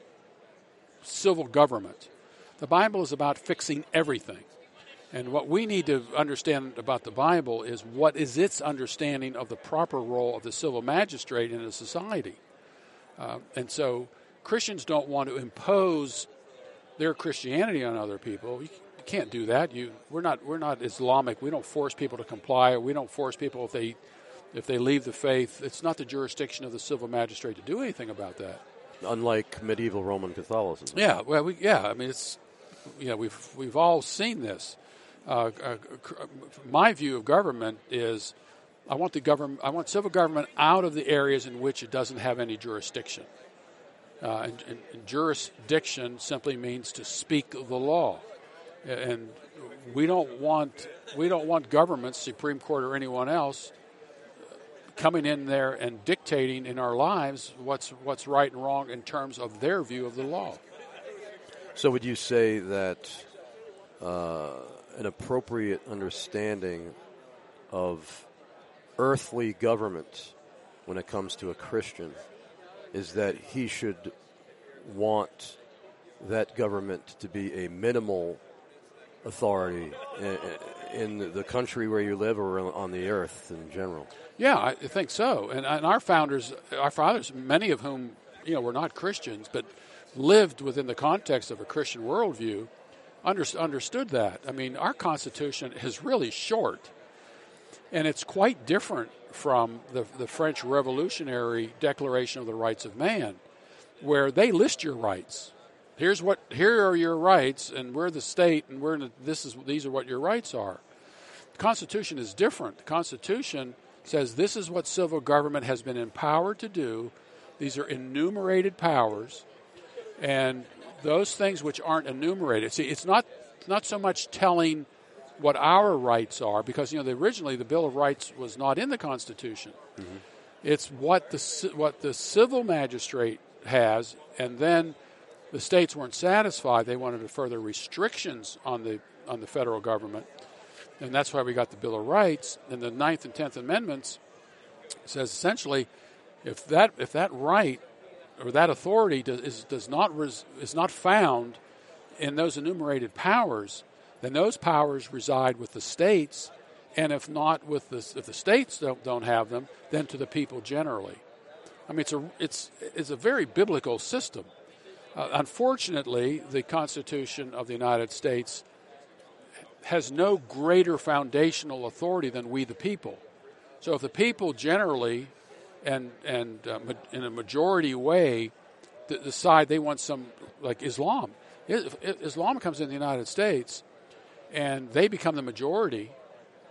civil government. The Bible is about fixing everything. And what we need to understand about the Bible is what is its understanding of the proper role of the civil magistrate in a society. Uh, and so Christians don't want to impose their Christianity on other people. You can't do that. You, we're not we're not Islamic. We don't force people to comply. We don't force people if they if they leave the faith. It's not the jurisdiction of the civil magistrate to do anything about that. Unlike medieval Roman Catholicism. Yeah, well, we, yeah. I mean, it's you know we've we've all seen this. Uh, uh, my view of government is, I want the government, I want civil government out of the areas in which it doesn't have any jurisdiction. Uh, and, and, and jurisdiction simply means to speak the law, and we don't want we don't want governments, Supreme Court or anyone else, coming in there and dictating in our lives what's what's right and wrong in terms of their view of the law. So, would you say that uh, an appropriate understanding of earthly government when it comes to a Christian is that he should want that government to be a minimal authority in, in the country where you live or on the earth in general? Yeah, I think so. And, and our founders, our fathers, many of whom, you know, were not Christians, but lived within the context of a Christian worldview, under, understood that. I mean, our Constitution is really short, and it's quite different from the, the French Revolutionary Declaration of the Rights of Man, where they list your rights. Here's what. Here are your rights, and we're the state, and we're in the, this is these are what your rights are. The Constitution is different. The Constitution says this is what civil government has been empowered to do. These are enumerated powers, and those things which aren't enumerated. See, it's not not so much telling what our rights are, because you know the, originally the Bill of Rights was not in the Constitution. Mm-hmm. It's what the what the civil magistrate has, and then the states weren't satisfied. They wanted further restrictions on the on the federal government, and that's why we got the Bill of Rights. And the Ninth and Tenth Amendments says essentially, if that if that right or that authority does is, does not res, is not found in those enumerated powers, then those powers reside with the states, and if not with the if the states don't don't have them, then to the people generally. I mean, it's a it's it's a very biblical system. Uh, unfortunately, the Constitution of the United States has no greater foundational authority than we the people. So if the people generally and and uh, ma- in a majority way th- decide they want some, like Islam, if, if Islam comes in the United States and they become the majority,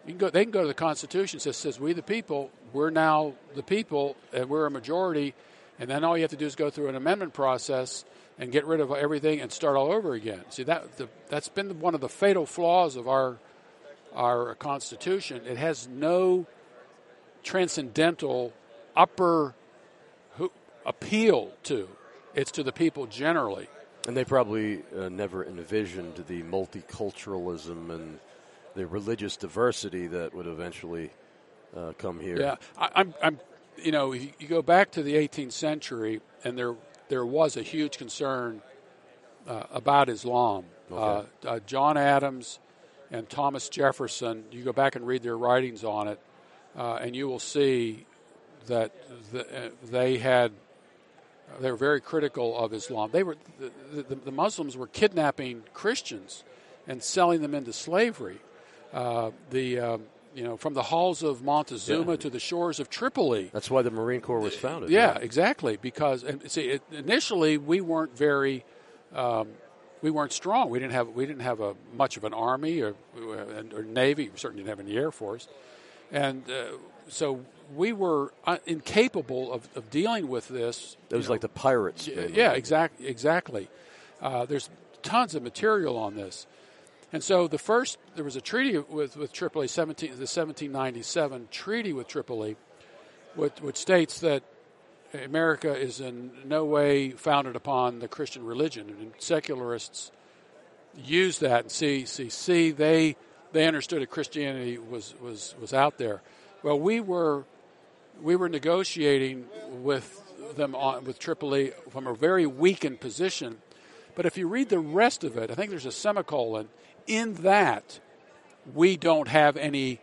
You can go, they can go to the Constitution that says, we the people, we're now the people, and we're a majority, and then all you have to do is go through an amendment process and get rid of everything and start all over again. See, that the, that's been one of the fatal flaws of our our Constitution. It has no transcendental upper ho- appeal to. It's to the people generally. And they probably uh, never envisioned the multiculturalism and the religious diversity that would eventually uh, come here. Yeah, I, I'm, I'm, you know, you, you go back to the eighteenth century, and there there was a huge concern uh, about Islam. Okay. Uh, uh, John Adams and Thomas Jefferson, you go back and read their writings on it, uh, and you will see that the, uh, they had they were very critical of Islam. They were the, the, the Muslims were kidnapping Christians and selling them into slavery. Uh, the um, you know from the halls of Montezuma Yeah. to the shores of Tripoli. That's why the Marine Corps was founded. Yeah, right? exactly. Because and see, it, initially we weren't very, um, we weren't strong. We didn't have we didn't have a much of an army or or navy. We certainly didn't have an air force, and uh, so we were uh, incapable of, of dealing with this. It was you know. like the pirates. Yeah, maybe. yeah, exactly. Exactly. Uh, there's tons of material on this. And so the first, there was a treaty with, with Tripoli, seventeen, the seventeen ninety-seven treaty with Tripoli, which, which states that America is in no way founded upon the Christian religion. And secularists use that and see, see, see, they they understood that Christianity was, was, was out there. Well, we were we were negotiating with them on, with Tripoli from a very weakened position. But if you read the rest of it, I think there's a semicolon. In that, we don't have any,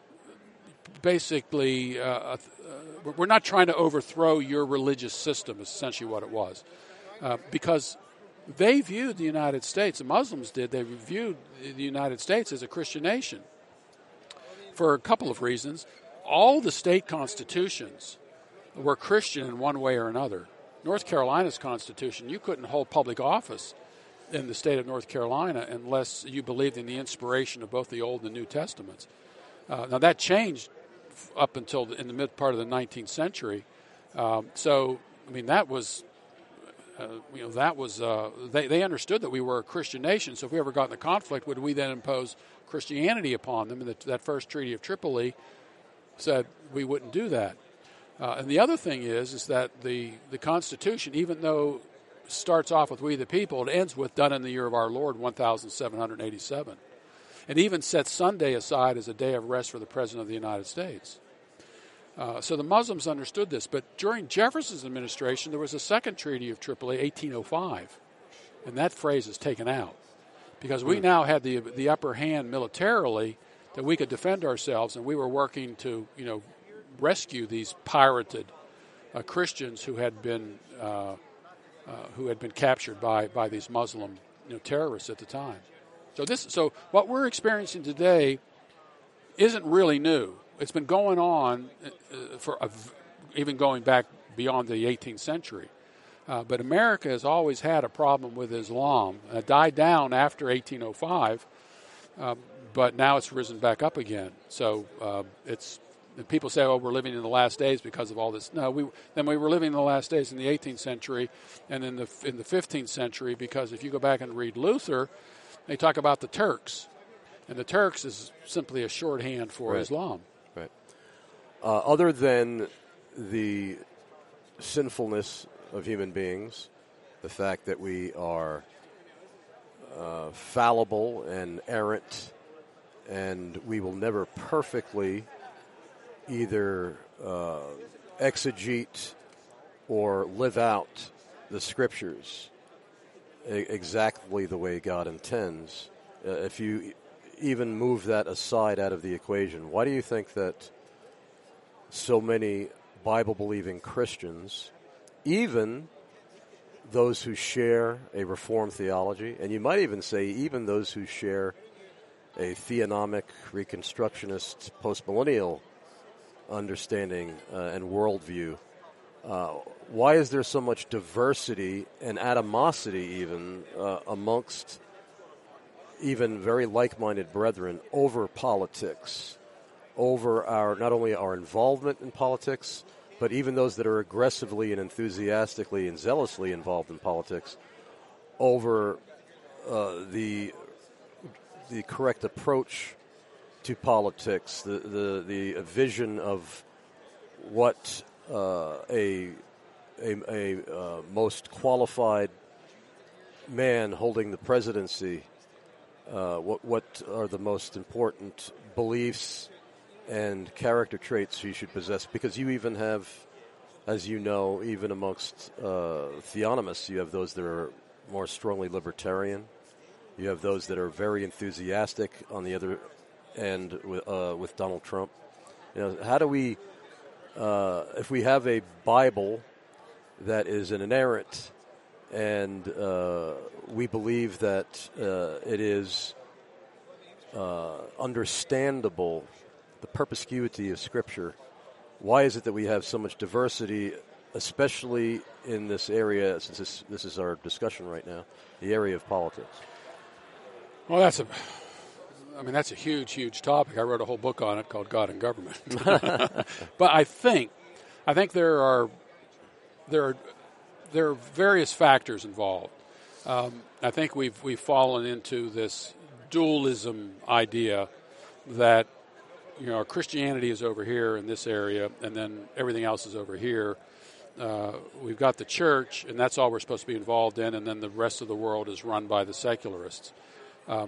basically, uh, uh, we're not trying to overthrow your religious system, is essentially what it was. Uh, because they viewed the United States, the Muslims did, they viewed the United States as a Christian nation for a couple of reasons. All the state constitutions were Christian in one way or another. North Carolina's constitution, you couldn't hold public office in the state of North Carolina unless you believed in the inspiration of both the Old and the New Testaments. Uh, now that changed up until the, in the mid part of the nineteenth century. Um, so, I mean, that was, uh, you know, that was, uh, they, they understood that we were a Christian nation. So if we ever got in a conflict, would we then impose Christianity upon them? And the, that first Treaty of Tripoli said we wouldn't do that. Uh, and the other thing is, is that the, the Constitution, even though starts off with we the people, it ends with done in the year of our Lord, one thousand seven hundred eighty-seven. It even sets Sunday aside as a day of rest for the President of the United States. Uh, so the Muslims understood this. But during Jefferson's administration, there was a second Treaty of Tripoli, eighteen oh five. And that phrase is taken out. Because we mm. now had the the upper hand militarily that we could defend ourselves, and we were working to, you know, rescue these pirated uh, Christians who had been uh, uh, who had been captured by, by these Muslim you know, terrorists at the time. So this so what we're experiencing today isn't really new. It's been going on uh, for a, even going back beyond the eighteenth century. Uh, but America has always had a problem with Islam. It died down after eighteen oh five, um, but now it's risen back up again. So uh, it's and people say, "Oh, we're living in the last days because of all this." No, we then we were living in the last days in the eighteenth century and in the in the fifteenth century, because if you go back and read Luther, they talk about the Turks, and the Turks is simply a shorthand for right. Islam. Right. Uh, other than the sinfulness of human beings, the fact that we are uh, fallible and errant, and we will never perfectly either uh, exegete or live out the Scriptures e- exactly the way God intends. Uh, if you even move that aside out of the equation, why do you think that so many Bible-believing Christians, even those who share a Reformed theology, and you might even say even those who share a theonomic, reconstructionist, postmillennial understanding uh, and worldview, uh, why is there so much diversity and animosity even uh, amongst even very like-minded brethren over politics over our not only our involvement in politics, but even those that are aggressively and enthusiastically and zealously involved in politics, over uh, the the correct approach to politics, the the, the vision of what uh, a a, a uh, most qualified man holding the presidency, uh, what what are the most important beliefs and character traits you should possess, because you even have, as you know, even amongst uh, theonomists, you have those that are more strongly libertarian. You have those that are very enthusiastic on the other end with, uh, with Donald Trump. You know, how do we, uh, if we have a Bible that is an inerrant and uh, we believe that uh, it is uh, understandable, the perspicuity of Scripture, why is it that we have so much diversity, especially in this area, since this, this is our discussion right now, the area of politics? Well, that's a, I mean, that's a huge, huge topic. I wrote a whole book on it called God and Government. But I think, I think there are, there are, there are various factors involved. Um, I think we've we've fallen into this dualism idea that, you know, our Christianity is over here in this area, and then everything else is over here. Uh, we've got the church, and that's all we're supposed to be involved in, and then the rest of the world is run by the secularists. Um,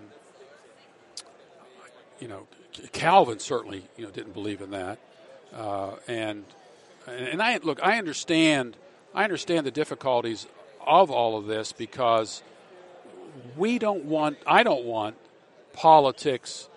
you know, Calvin certainly, you know, didn't believe in that, uh, and and I look, I understand, I understand the difficulties of all of this, because we don't want, I don't want politics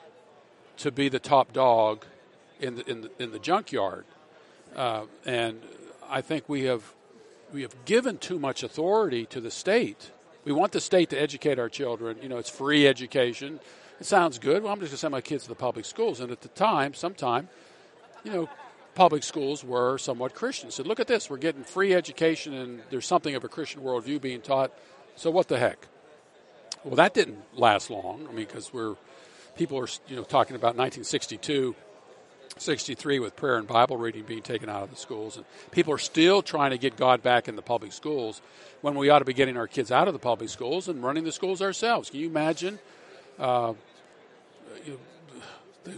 to be the top dog in the in the, in the junkyard, uh, and I think we have we have given too much authority to the state. We want the state to educate our children. You know, it's free education. It sounds good. Well, I'm just going to send my kids to the public schools. And at the time, sometime, you know, public schools were somewhat Christian. So look at this. We're getting free education, and there's something of a Christian worldview being taught. So what the heck? Well, that didn't last long. I mean, because we're people are, you know, talking about nineteen sixty-two, sixty-three with prayer and Bible reading being taken out of the schools. And people are still trying to get God back in the public schools, when we ought to be getting our kids out of the public schools and running the schools ourselves. Can you imagine uh, you know, the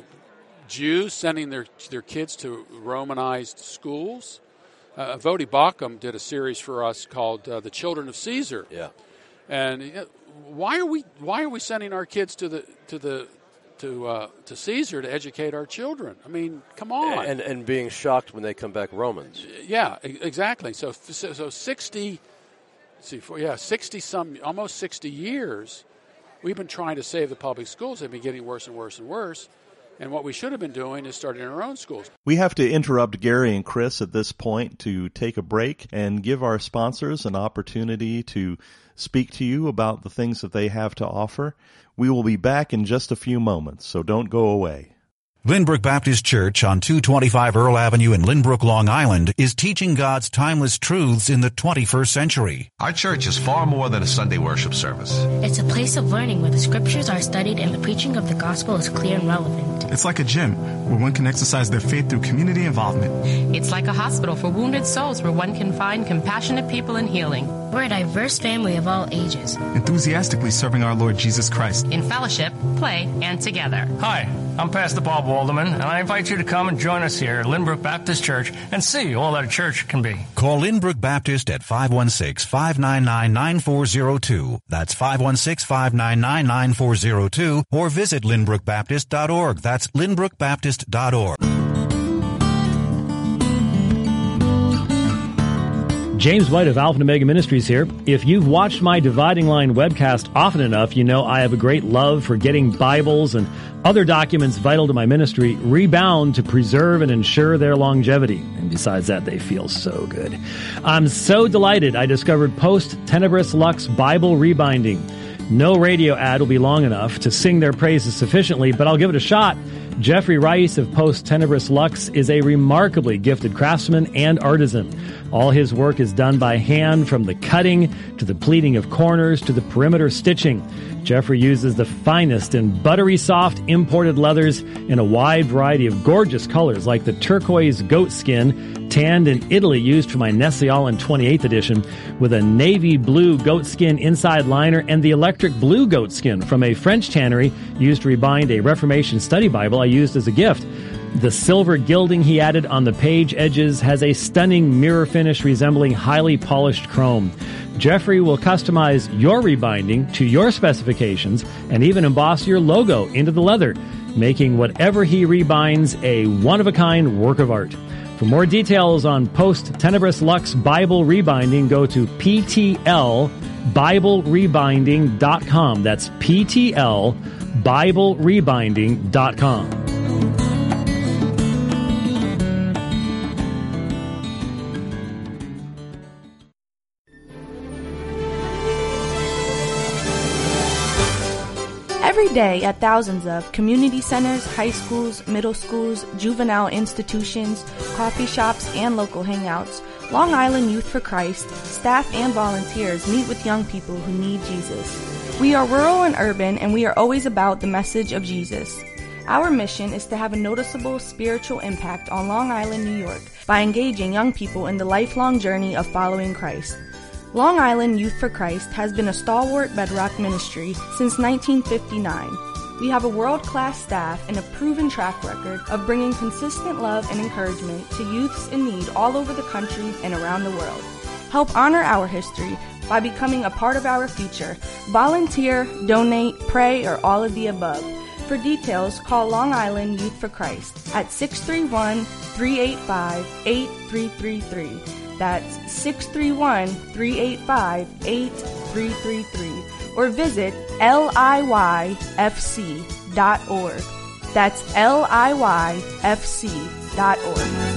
Jews sending their their kids to Romanized schools? Uh, Vodi Bakum did a series for us called uh, "The Children of Caesar." Yeah, and you know, why are we why are we sending our kids to the to the to uh, to Caesar to educate our children? I mean, come on. And and being shocked when they come back Romans. Yeah, exactly. So so, so sixty. See, for, yeah, sixty some, almost sixty years, we've been trying to save the public schools. They've been getting worse and worse and worse. And what we should have been doing is starting our own schools. We have to interrupt Gary and Chris at this point to take a break and give our sponsors an opportunity to speak to you about the things that they have to offer. We will be back in just a few moments, so don't go away. Lynbrook Baptist Church on two twenty-five Earl Avenue in Lynbrook, Long Island is teaching God's timeless truths in the twenty-first century. Our church is far more than a Sunday worship service. It's a place of learning where the scriptures are studied and the preaching of the gospel is clear and relevant. It's like a gym where one can exercise their faith through community involvement. It's like a hospital for wounded souls where one can find compassionate people and healing. We're a diverse family of all ages, enthusiastically serving our Lord Jesus Christ in fellowship, play, and together. Hi, I'm Pastor Bob Walderman, and I invite you to come and join us here at Lynbrook Baptist Church and see all that a church can be. Call Lynbrook Baptist at five one six, five nine nine, nine four zero two. That's five one six, five nine nine, nine four zero two, or visit lynbrook baptist dot org. That's lynbrook baptist dot org. James White of Alpha and Omega Ministries here. If you've watched my Dividing Line webcast often enough, you know I have a great love for getting Bibles and other documents vital to my ministry rebound to preserve and ensure their longevity. And besides that, they feel so good. I'm so delighted I discovered Post Tenebris Lux Bible Rebinding. No radio ad will be long enough to sing their praises sufficiently, but I'll give it a shot. Jeffrey Rice of Post Tenebris Lux is a remarkably gifted craftsman and artisan. All his work is done by hand, from the cutting to the pleating of corners to the perimeter stitching. Jeffrey uses the finest and buttery soft imported leathers in a wide variety of gorgeous colors, like the turquoise goat skin, tanned in Italy, used for my Nestle-Aland twenty-eighth edition, with a navy blue goat skin inside liner, and the electric blue goat skin from a French tannery used to rebind a Reformation study Bible I used as a gift. The silver gilding he added on the page edges has a stunning mirror finish resembling highly polished chrome. Jeffrey will customize your rebinding to your specifications and even emboss your logo into the leather, making whatever he rebinds a one-of-a-kind work of art. For more details on Post Tenebris Lux Bible rebinding, go to P T L Bible Rebinding dot com. That's P T L Bible Rebinding dot com. Every day at thousands of community centers, high schools, middle schools, juvenile institutions, coffee shops, and local hangouts, Long Island Youth for Christ, staff and volunteers meet with young people who need Jesus. We are rural and urban, and we are always about the message of Jesus. Our mission is to have a noticeable spiritual impact on Long Island, New York, by engaging young people in the lifelong journey of following Christ. Long Island Youth for Christ has been a stalwart bedrock ministry since nineteen fifty-nine. We have a world-class staff and a proven track record of bringing consistent love and encouragement to youths in need all over the country and around the world. Help honor our history by becoming a part of our future. Volunteer, donate, pray, or all of the above. For details, call Long Island Youth for Christ at six three one, three eight five, eight three three three. That's six three one, three eight five, eight three three three. Or visit L I Y F C dot org. That's L I Y F C dot org.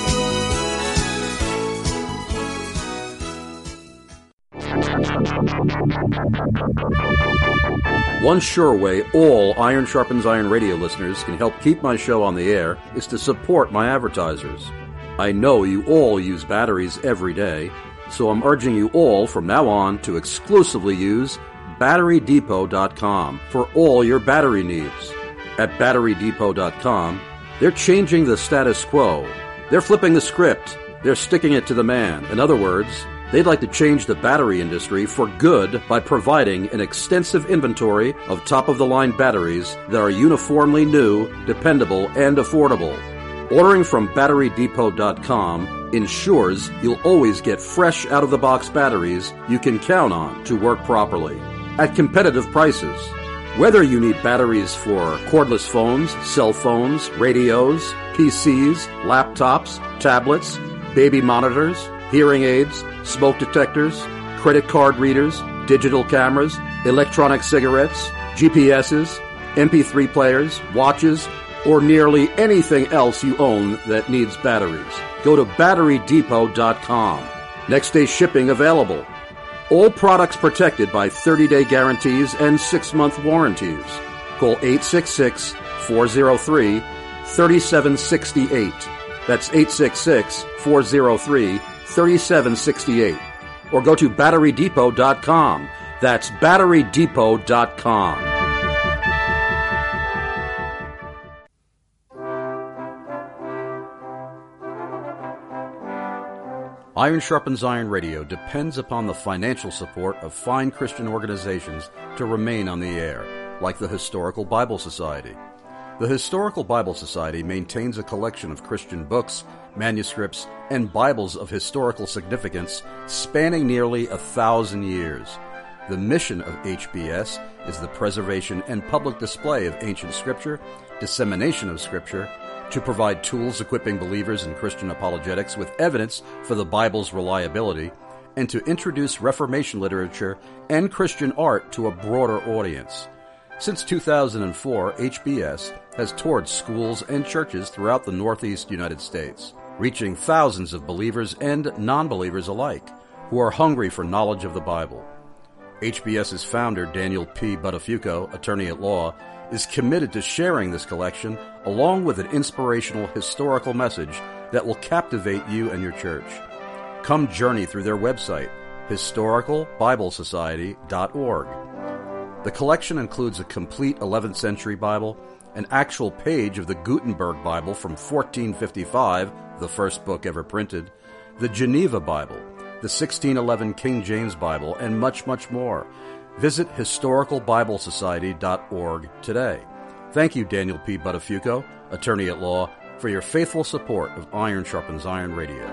One sure way all Iron Sharpens Iron radio listeners can help keep my show on the air is to support my advertisers. I know you all use batteries every day, so I'm urging you all from now on to exclusively use Battery Depot dot com for all your battery needs. At Battery Depot dot com, they're changing the status quo. They're flipping the script. They're sticking it to the man. In other words, they'd like to change the battery industry for good by providing an extensive inventory of top-of-the-line batteries that are uniformly new, dependable, and affordable. Ordering from Battery Depot dot com ensures you'll always get fresh out-of-the-box batteries you can count on to work properly at competitive prices. Whether you need batteries for cordless phones, cell phones, radios, P Cs, laptops, tablets, baby monitors, hearing aids, smoke detectors, credit card readers, digital cameras, electronic cigarettes, G P S's, M P three players, watches, or nearly anything else you own that needs batteries, go to Battery Depot dot com. Next day shipping available. All products protected by thirty-day guarantees and six-month warranties. Call eight six six, four oh three, three seven six eight. That's eight six six, four oh three, three seven six eight. Or go to Battery Depot dot com. That's Battery Depot dot com. Iron Sharpens Iron Radio depends upon the financial support of fine Christian organizations to remain on the air, like the Historical Bible Society. The Historical Bible Society maintains a collection of Christian books, manuscripts, and Bibles of historical significance spanning nearly a thousand years. The mission of H B S is the preservation and public display of ancient Scripture, dissemination of Scripture, to provide tools equipping believers in Christian apologetics with evidence for the Bible's reliability, and to introduce Reformation literature and Christian art to a broader audience. Since two thousand four, H B S has toured schools and churches throughout the Northeast United States, reaching thousands of believers and non-believers alike who are hungry for knowledge of the Bible. HBS's founder, Daniel P. Buttafuoco, attorney at law, is committed to sharing this collection along with an inspirational historical message that will captivate you and your church. Come journey through their website, historical bible society dot org. The collection includes a complete eleventh century Bible, an actual page of the Gutenberg Bible from fourteen fifty-five, the first book ever printed, the Geneva Bible, the sixteen eleven King James Bible, and much, much more. Visit historical bible society dot org today. Thank you, Daniel P. Buttafuoco, attorney at law, for your faithful support of Iron Sharpens Iron Radio.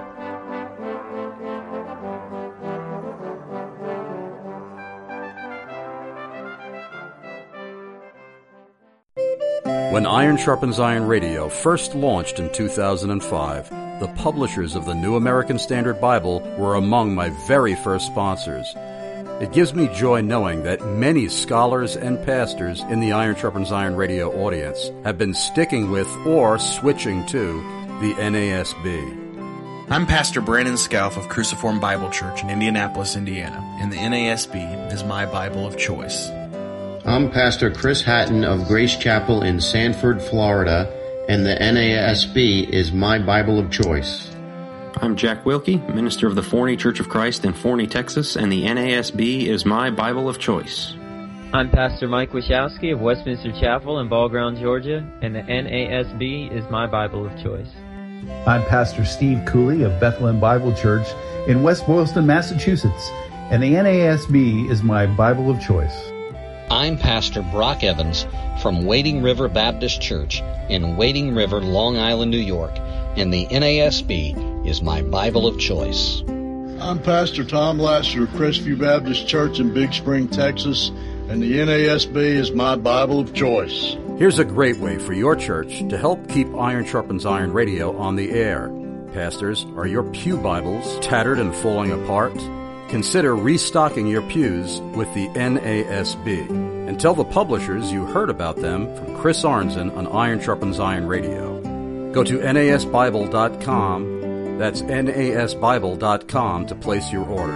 When Iron Sharpens Iron Radio first launched in two thousand five, the publishers of the New American Standard Bible were among my very first sponsors. It gives me joy knowing that many scholars and pastors in the Iron Sharpens Iron Radio audience have been sticking with or switching to the N A S B. I'm Pastor Brandon Scalf of Cruciform Bible Church in Indianapolis, Indiana, and the N A S B is my Bible of choice. I'm Pastor Chris Hatton of Grace Chapel in Sanford, Florida, and the N A S B is my Bible of choice. I'm Jack Wilkie, minister of the Forney Church of Christ in Forney, Texas, and the N A S B is my Bible of choice. I'm Pastor Mike Wachowski of Westminster Chapel in Ball Ground, Georgia, and the N A S B is my Bible of choice. I'm Pastor Steve Cooley of Bethlehem Bible Church in West Boylston, Massachusetts, and the N A S B is my Bible of choice. I'm Pastor Brock Evans from Wading River Baptist Church in Wading River, Long Island, New York, and the N A S B is my Bible of choice. I'm Pastor Tom Lasser of Crestview Baptist Church in Big Spring, Texas, and the N A S B is my Bible of choice. Here's a great way for your church to help keep Iron Sharpens Iron Radio on the air. Pastors, are your pew Bibles tattered and falling apart? Consider restocking your pews with the N A S B. And tell the publishers you heard about them from Chris Arnzen on Iron Sharpens Iron Radio. Go to N A S Bible dot com, that's N A S Bible dot com to place your order.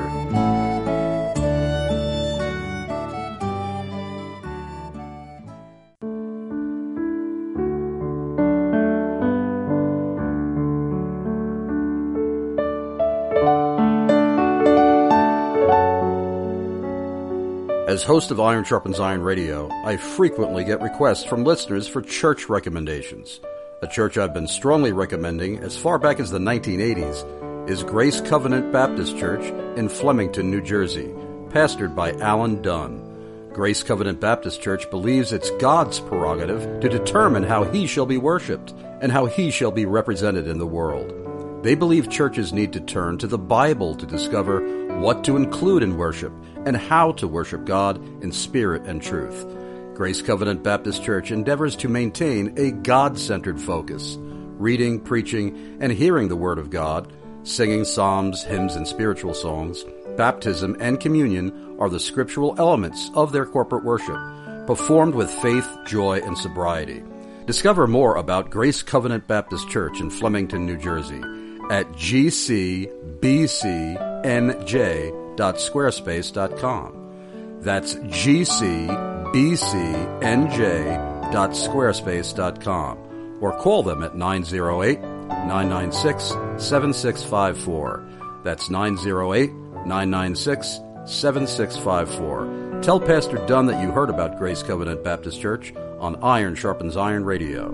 As host of Iron Sharpens Iron Radio, I frequently get requests from listeners for church recommendations. A church I've been strongly recommending as far back as the nineteen eighties is Grace Covenant Baptist Church in Flemington, New Jersey, pastored by Alan Dunn. Grace Covenant Baptist Church believes it's God's prerogative to determine how He shall be worshipped and how He shall be represented in the world. They believe churches need to turn to the Bible to discover what to include in worship and how to worship God in spirit and truth. Grace Covenant Baptist Church endeavors to maintain a God-centered focus, reading, preaching, and hearing the Word of God, singing psalms, hymns, and spiritual songs. Baptism and communion are the scriptural elements of their corporate worship, performed with faith, joy, and sobriety. Discover more about Grace Covenant Baptist Church in Flemington, New Jersey at g c b c n j dot squarespace dot com. That's g c b c n j dot squarespace dot com, or call them at nine oh eight, nine nine six, seven six five four. That's nine oh eight, nine nine six, seven six five four. Tell Pastor Dunn that you heard about Grace Covenant Baptist Church on Iron Sharpens Iron Radio.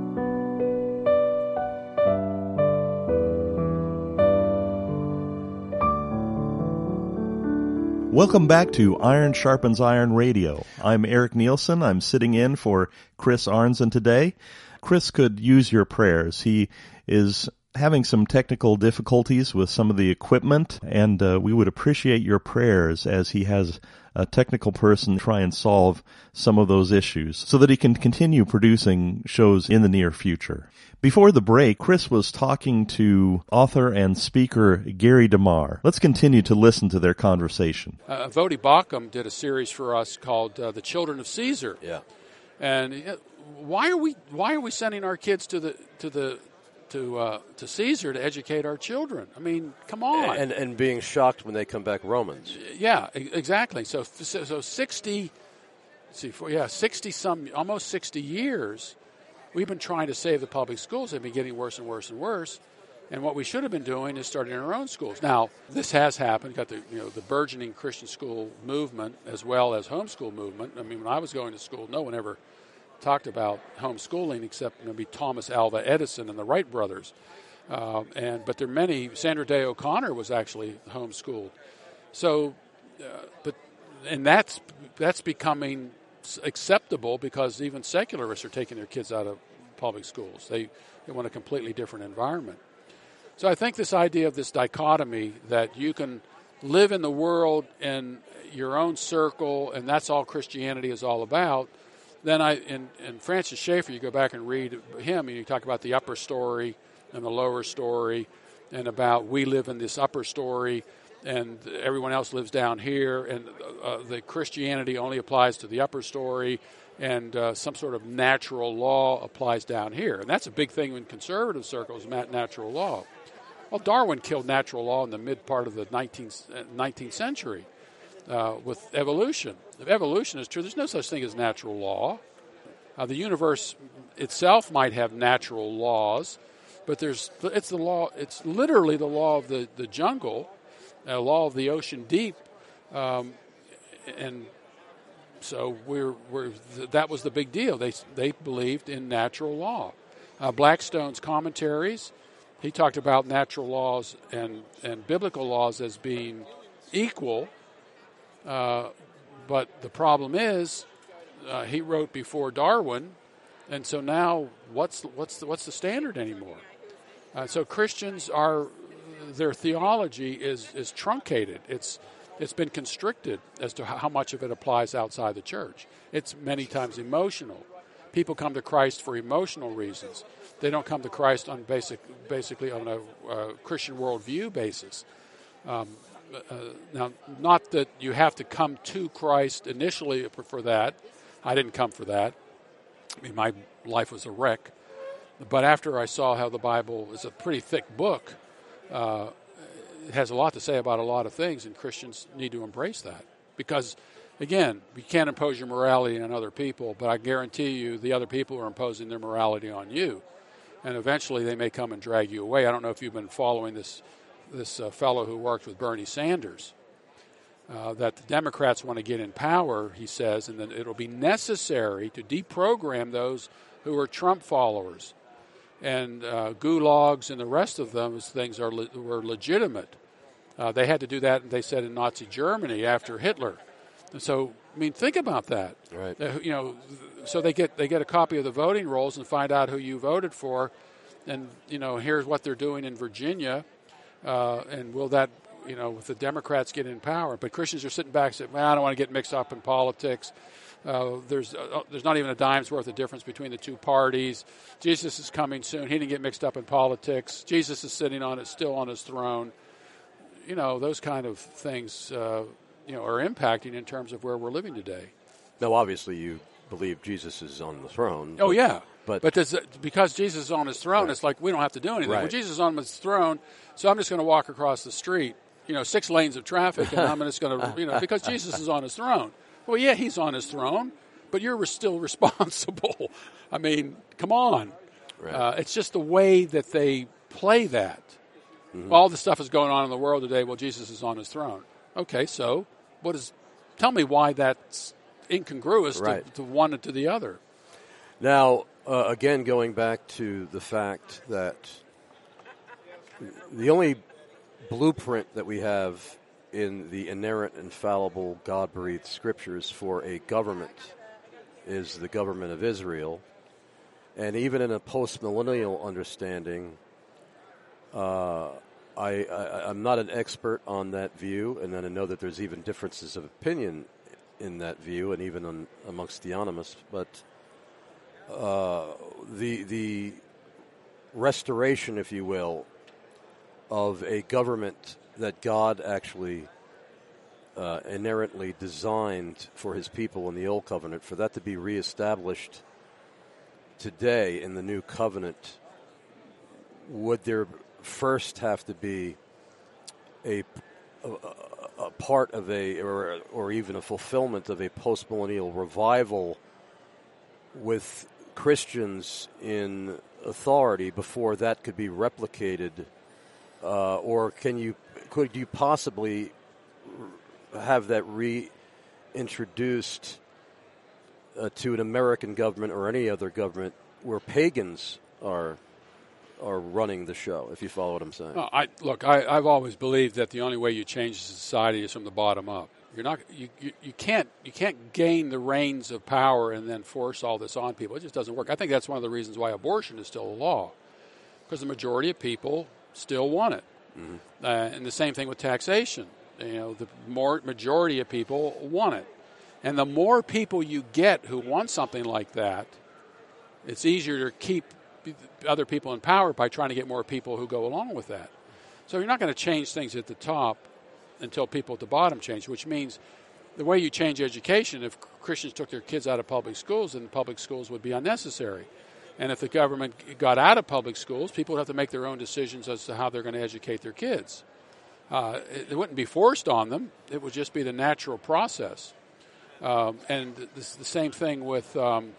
Welcome back to Iron Sharpens Iron Radio. I'm Eric Nielsen. I'm sitting in for Chris Arnzen today. Chris could use your prayers. He is having some technical difficulties with some of the equipment, and uh, we would appreciate your prayers as he has a technical person try and solve some of those issues so that he can continue producing shows in the near future. Before the break, Chris was talking to author and speaker Gary DeMar. Let's continue to listen to their conversation. Uh, Voddie Baucham did a series for us called uh, The Children of Caesar. Yeah. And uh, why are we why are we sending our kids to the to the to uh, to Caesar to educate our children. I mean, come on. And and being shocked when they come back Romans. Yeah, exactly. So so, so sixty, let's see, for, yeah, sixty some, almost sixty years, we've been trying to save the public schools. They've been getting worse and worse and worse. And what we should have been doing is starting our own schools. Now, this has happened. Got the you know the burgeoning Christian school movement as well as homeschool movement. I mean, when I was going to school, no one ever talked about homeschooling except maybe Thomas Alva Edison and the Wright brothers. Uh, and but there are many. Sandra Day O'Connor was actually homeschooled. So, uh, but and that's that's becoming acceptable because even secularists are taking their kids out of public schools. They they want a completely different environment. So I think this idea of this dichotomy that you can live in the world in your own circle, and that's all Christianity is all about. Then I, and, and Francis Schaeffer, you go back and read him, and you talk about the upper story and the lower story, and about we live in this upper story, and everyone else lives down here, and uh, the Christianity only applies to the upper story, and uh, some sort of natural law applies down here. And that's a big thing in conservative circles, natural law. Well, Darwin killed natural law in the mid part of the nineteenth, nineteenth century uh, with evolution. If evolution is true, there's no such thing as natural law. Uh, the universe itself might have natural laws, but there's it's the law. It's literally the law of the, the jungle, a law of the ocean deep, um, and so we're we're that was the big deal. They they believed in natural law. Uh, Blackstone's commentaries. He talked about natural laws and, and biblical laws as being equal, uh, but the problem is uh, he wrote before Darwin, and so now what's what's the, what's the standard anymore? Uh, so Christians are their theology is is truncated. It's it's been constricted as to how much of it applies outside the church. It's many times emotional. People come to Christ for emotional reasons. They don't come to Christ on basic, basically on a uh, Christian worldview basis. Um, uh, now, not that you have to come to Christ initially for that. I didn't come for that. I mean, my life was a wreck. But after I saw how the Bible is a pretty thick book, uh, it has a lot to say about a lot of things, and Christians need to embrace that. Because, again, you can't impose your morality on other people, but I guarantee you the other people are imposing their morality on you. And eventually they may come and drag you away. I don't know if you've been following this this uh, fellow who worked with Bernie Sanders, uh, that the Democrats want to get in power, he says, and then it'll be necessary to deprogram those who are Trump followers. And uh, gulags and the rest of those things are le- were legitimate. Uh, they had to do that, they said, in Nazi Germany after Hitler. And so, I mean, think about that. Right. Uh, you know, so they get they get a copy of the voting rolls and find out who you voted for, and you know, here's what they're doing in Virginia, uh, and will that, you know, if the Democrats get in power? But Christians are sitting back and saying, well, I don't want to get mixed up in politics. Uh, there's uh, there's not even a dime's worth of difference between the two parties. Jesus is coming soon. He didn't get mixed up in politics. Jesus is sitting on it, still on his throne. You know, those kind of things, uh, you know, are impacting in terms of where we're living today. Now, obviously, you believe Jesus is on the throne. Oh, but, yeah. But, but does, because Jesus is on his throne, right. It's like we don't have to do anything. Right. Well, Jesus is on his throne, so I'm just going to walk across the street, you know, six lanes of traffic, and I'm just going to, you know, because Jesus is on his throne. Well, yeah, he's on his throne, but you're still responsible. I mean, come on. Right. Uh, it's just the way that they play that. Mm-hmm. All the stuff is going on in the world today. Well, Jesus is on his throne. Okay, so what is? Tell me why that's incongruous right. to, to one and to the other. Now, uh, again, going back to the fact that the only blueprint that we have in the inerrant, infallible, God-breathed scriptures for a government is the government of Israel. And even in a post-millennial understanding, uh, I, I, I'm not an expert on that view, and then I know that there's even differences of opinion in that view, and even on, amongst theonomists. But uh, the the restoration, if you will, of a government that God actually uh, inerrantly designed for his people in the Old Covenant, for that to be reestablished today in the New Covenant would there first have to be a, a, a part of a, or, or even a fulfillment of a postmillennial revival with Christians in authority before that could be replicated, uh, or can you could you possibly have that reintroduced uh, to an American government or any other government where pagans are are running the show? If you follow what I'm saying. No, I look. I, I've always believed that the only way you change society is from the bottom up. You're not. You, you, you can't. You can't gain the reins of power and then force all this on people. It just doesn't work. I think that's one of the reasons why abortion is still a law, because the majority of people still want it. Mm-hmm. Uh, and the same thing with taxation. You know, the more majority of people want it, and the more people you get who want something like that, it's easier to keep other people in power by trying to get more people who go along with that. So you're not going to change things at the top until people at the bottom change, which means the way you change education, if Christians took their kids out of public schools, then public schools would be unnecessary. And if the government got out of public schools, people would have to make their own decisions as to how they're going to educate their kids. Uh, it, it wouldn't be forced on them. It would just be the natural process. Um, and this, the same thing with um,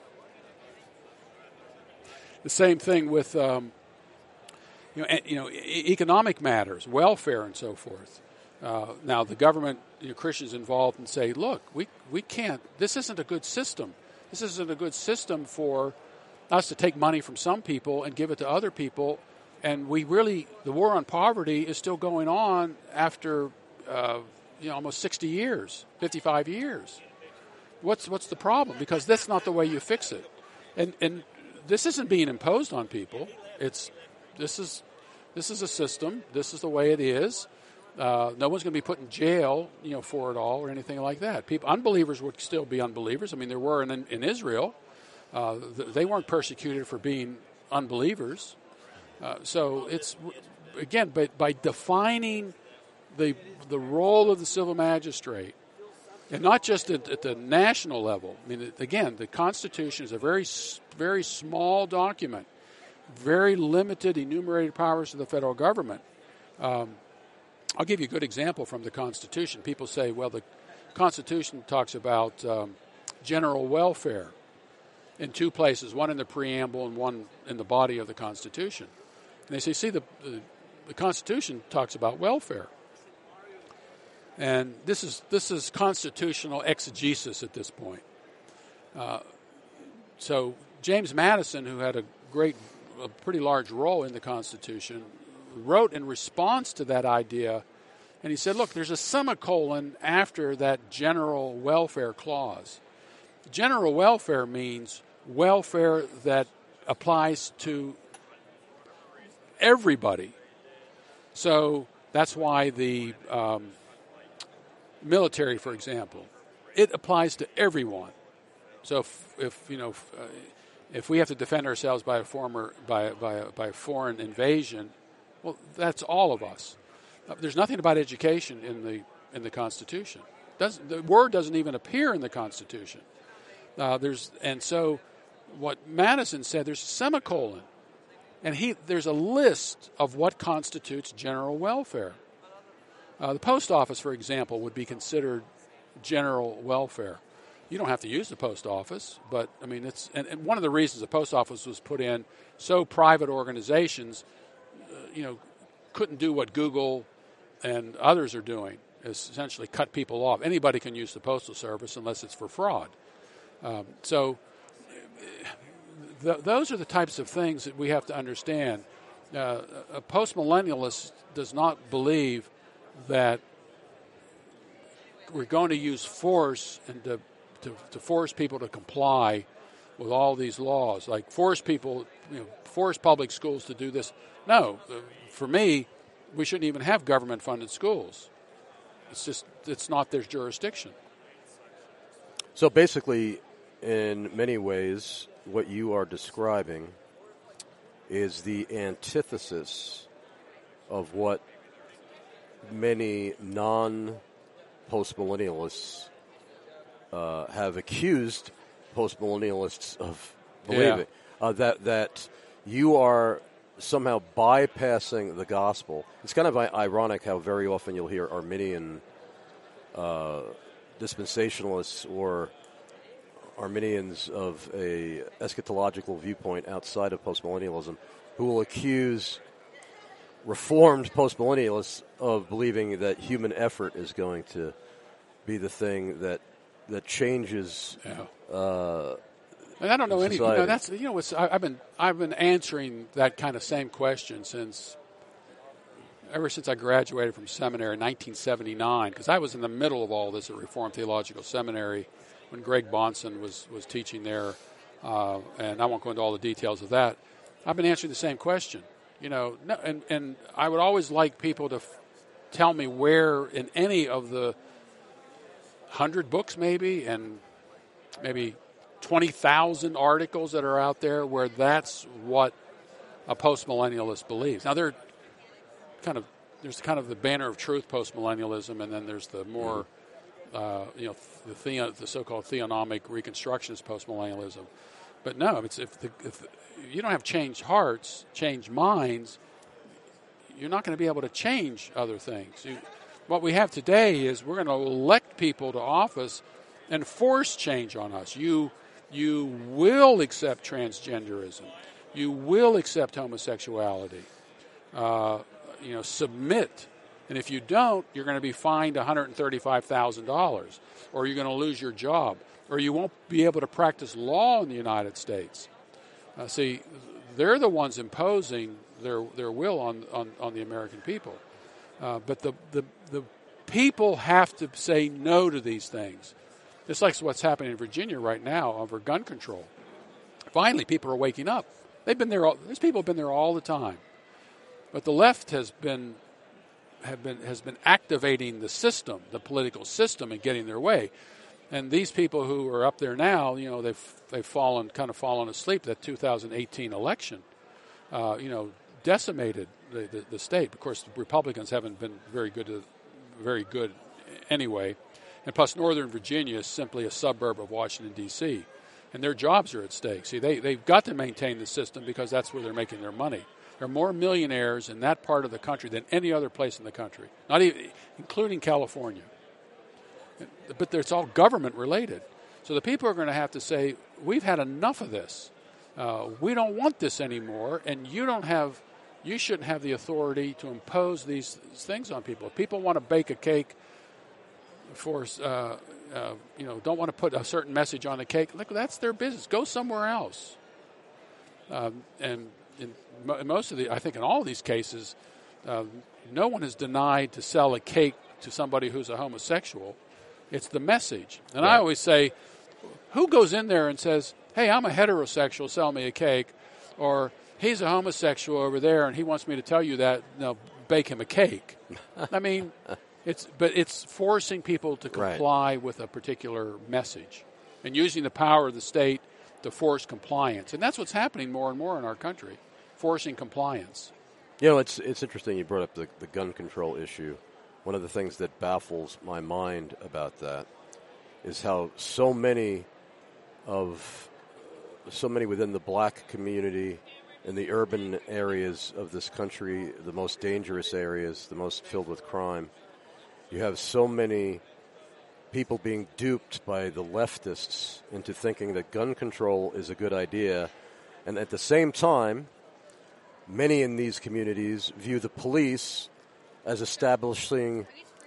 the same thing with um, you know, e- you know, e- economic matters, welfare, and so forth. Uh, now, the government, you know, Christians involved, and say, look, we we can't. This isn't a good system. This isn't a good system for us to take money from some people and give it to other people. And we really, the war on poverty is still going on after uh, you know almost sixty years, fifty-five years. What's what's the problem? Because that's not the way you fix it. And and this isn't being imposed on people. It's this is this is a system. This is the way it is. Uh, no one's going to be put in jail, you know, for it all or anything like that. People, unbelievers would still be unbelievers. I mean, there were in, in Israel. Uh, they weren't persecuted for being unbelievers. Uh, so it's again, but by defining the the role of the civil magistrate, and not just at, at the national level. I mean, again, the Constitution is a very very small document, very limited enumerated powers to the federal government. Um, I'll give you a good example from the Constitution. People say, well, the Constitution talks about um, general welfare in two places, one in the preamble and one in the body of the Constitution. And they say, see, the, the, the Constitution talks about welfare. And this is this is constitutional exegesis at this point. Uh, so James Madison, who had a great, a pretty large role in the Constitution, wrote in response to that idea, and he said, look, there's a semicolon after that general welfare clause. General welfare means welfare that applies to everybody. So that's why the um, military, for example, it applies to everyone. So if, if you know, if, uh, if we have to defend ourselves by a former by by a, by a foreign invasion, well, that's all of us. Uh, there's nothing about education in the in the Constitution. Doesn't, the word doesn't even appear in the Constitution. Uh, there's and so what Madison said. There's a semicolon, and he there's a list of what constitutes general welfare. Uh, the post office, for example, would be considered general welfare. You don't have to use the post office, but I mean it's and, and one of the reasons the post office was put in so private organizations, uh, you know, couldn't do what Google and others are doing, is essentially cut people off. Anybody can use the postal service unless it's for fraud. Um, so th- those are the types of things that we have to understand. Uh, a postmillennialist does not believe that we're going to use force and to, to, to force people to comply with all these laws, like force people, you know, force public schools to do this. No, uh, for me, we shouldn't even have government-funded schools. It's just, it's not their jurisdiction. So basically, in many ways, what you are describing is the antithesis of what many non-postmillennialists uh, have accused postmillennialists of believing. Yeah. Uh, that that you are somehow bypassing the gospel. It's kind of ironic how very often you'll hear Arminian uh, dispensationalists or Arminians of a eschatological viewpoint outside of postmillennialism who will accuse Reformed postmillennialists of believing that human effort is going to be the thing that that changes. Yeah. Uh, and I don't know any. You society. know, that's you know. It's, I, I've been I've been answering that kind of same question since ever since I graduated from seminary in nineteen seventy-nine, because I was in the middle of all this at Reformed Theological Seminary when Greg Bonson was was teaching there, uh, and I won't go into all the details of that. I've been answering the same question. You know, no, and, and I would always like people to f- tell me where in any of the hundred books maybe and maybe twenty thousand articles that are out there where that's what a postmillennialist believes. Now, they're kind of there's kind of the banner of truth postmillennialism, and then there's the more, uh, you know, the, theo, the so-called theonomic reconstructionist postmillennialism. But no, it's if the if you don't have changed hearts, changed minds, you're not going to be able to change other things. You, what we have today is we're going to elect people to office and force change on us. You you will accept transgenderism. You will accept homosexuality. Uh, you know, submit. And if you don't, you're going to be fined one hundred thirty-five thousand dollars, or you're going to lose your job, or you won't be able to practice law in the United States. Uh, see, they're the ones imposing their their will on, on, on the American people. Uh, but the, the the people have to say no to these things. Just like what's happening in Virginia right now over gun control. Finally, people are waking up. They've been there. All, these people have been there all the time. But the left has been have been has been activating the system, the political system, and getting their way. And these people who are up there now, you know, they've they've fallen kind of fallen asleep. That two thousand eighteen election, uh, you know, decimated the, the, the state. Of course, the Republicans haven't been very good, to, very good anyway. And plus, Northern Virginia is simply a suburb of Washington D C, and their jobs are at stake. See, they they've got to maintain the system because that's where they're making their money. There are more millionaires in that part of the country than any other place in the country, not even including California. But it's all government related. So the people are going to have to say, we've had enough of this. Uh, we don't want this anymore, and you don't have, you shouldn't have the authority to impose these things on people. If people want to bake a cake for, uh, uh, you know, don't want to put a certain message on the cake, look, that's their business. Go somewhere else. Um, and in, mo- in most of the, I think in all of these cases, uh, no one is denied to sell a cake to somebody who's a homosexual. It's the message. And Right. I always say, who goes in there and says, hey, I'm a heterosexual, sell me a cake, or he's a homosexual over there and he wants me to tell you that, no, bake him a cake. I mean, it's but it's forcing people to comply right. with a particular message and using the power of the state to force compliance. And that's what's happening more and more in our country, forcing compliance. You know, it's it's interesting you brought up the, the gun control issue. One of the things that baffles my mind about that is how so many of so many within the black community in the urban areas of this country, the most dangerous areas, the most filled with crime, you have so many people being duped by the leftists into thinking that gun control is a good idea. And at the same time, many in these communities view the police as establishing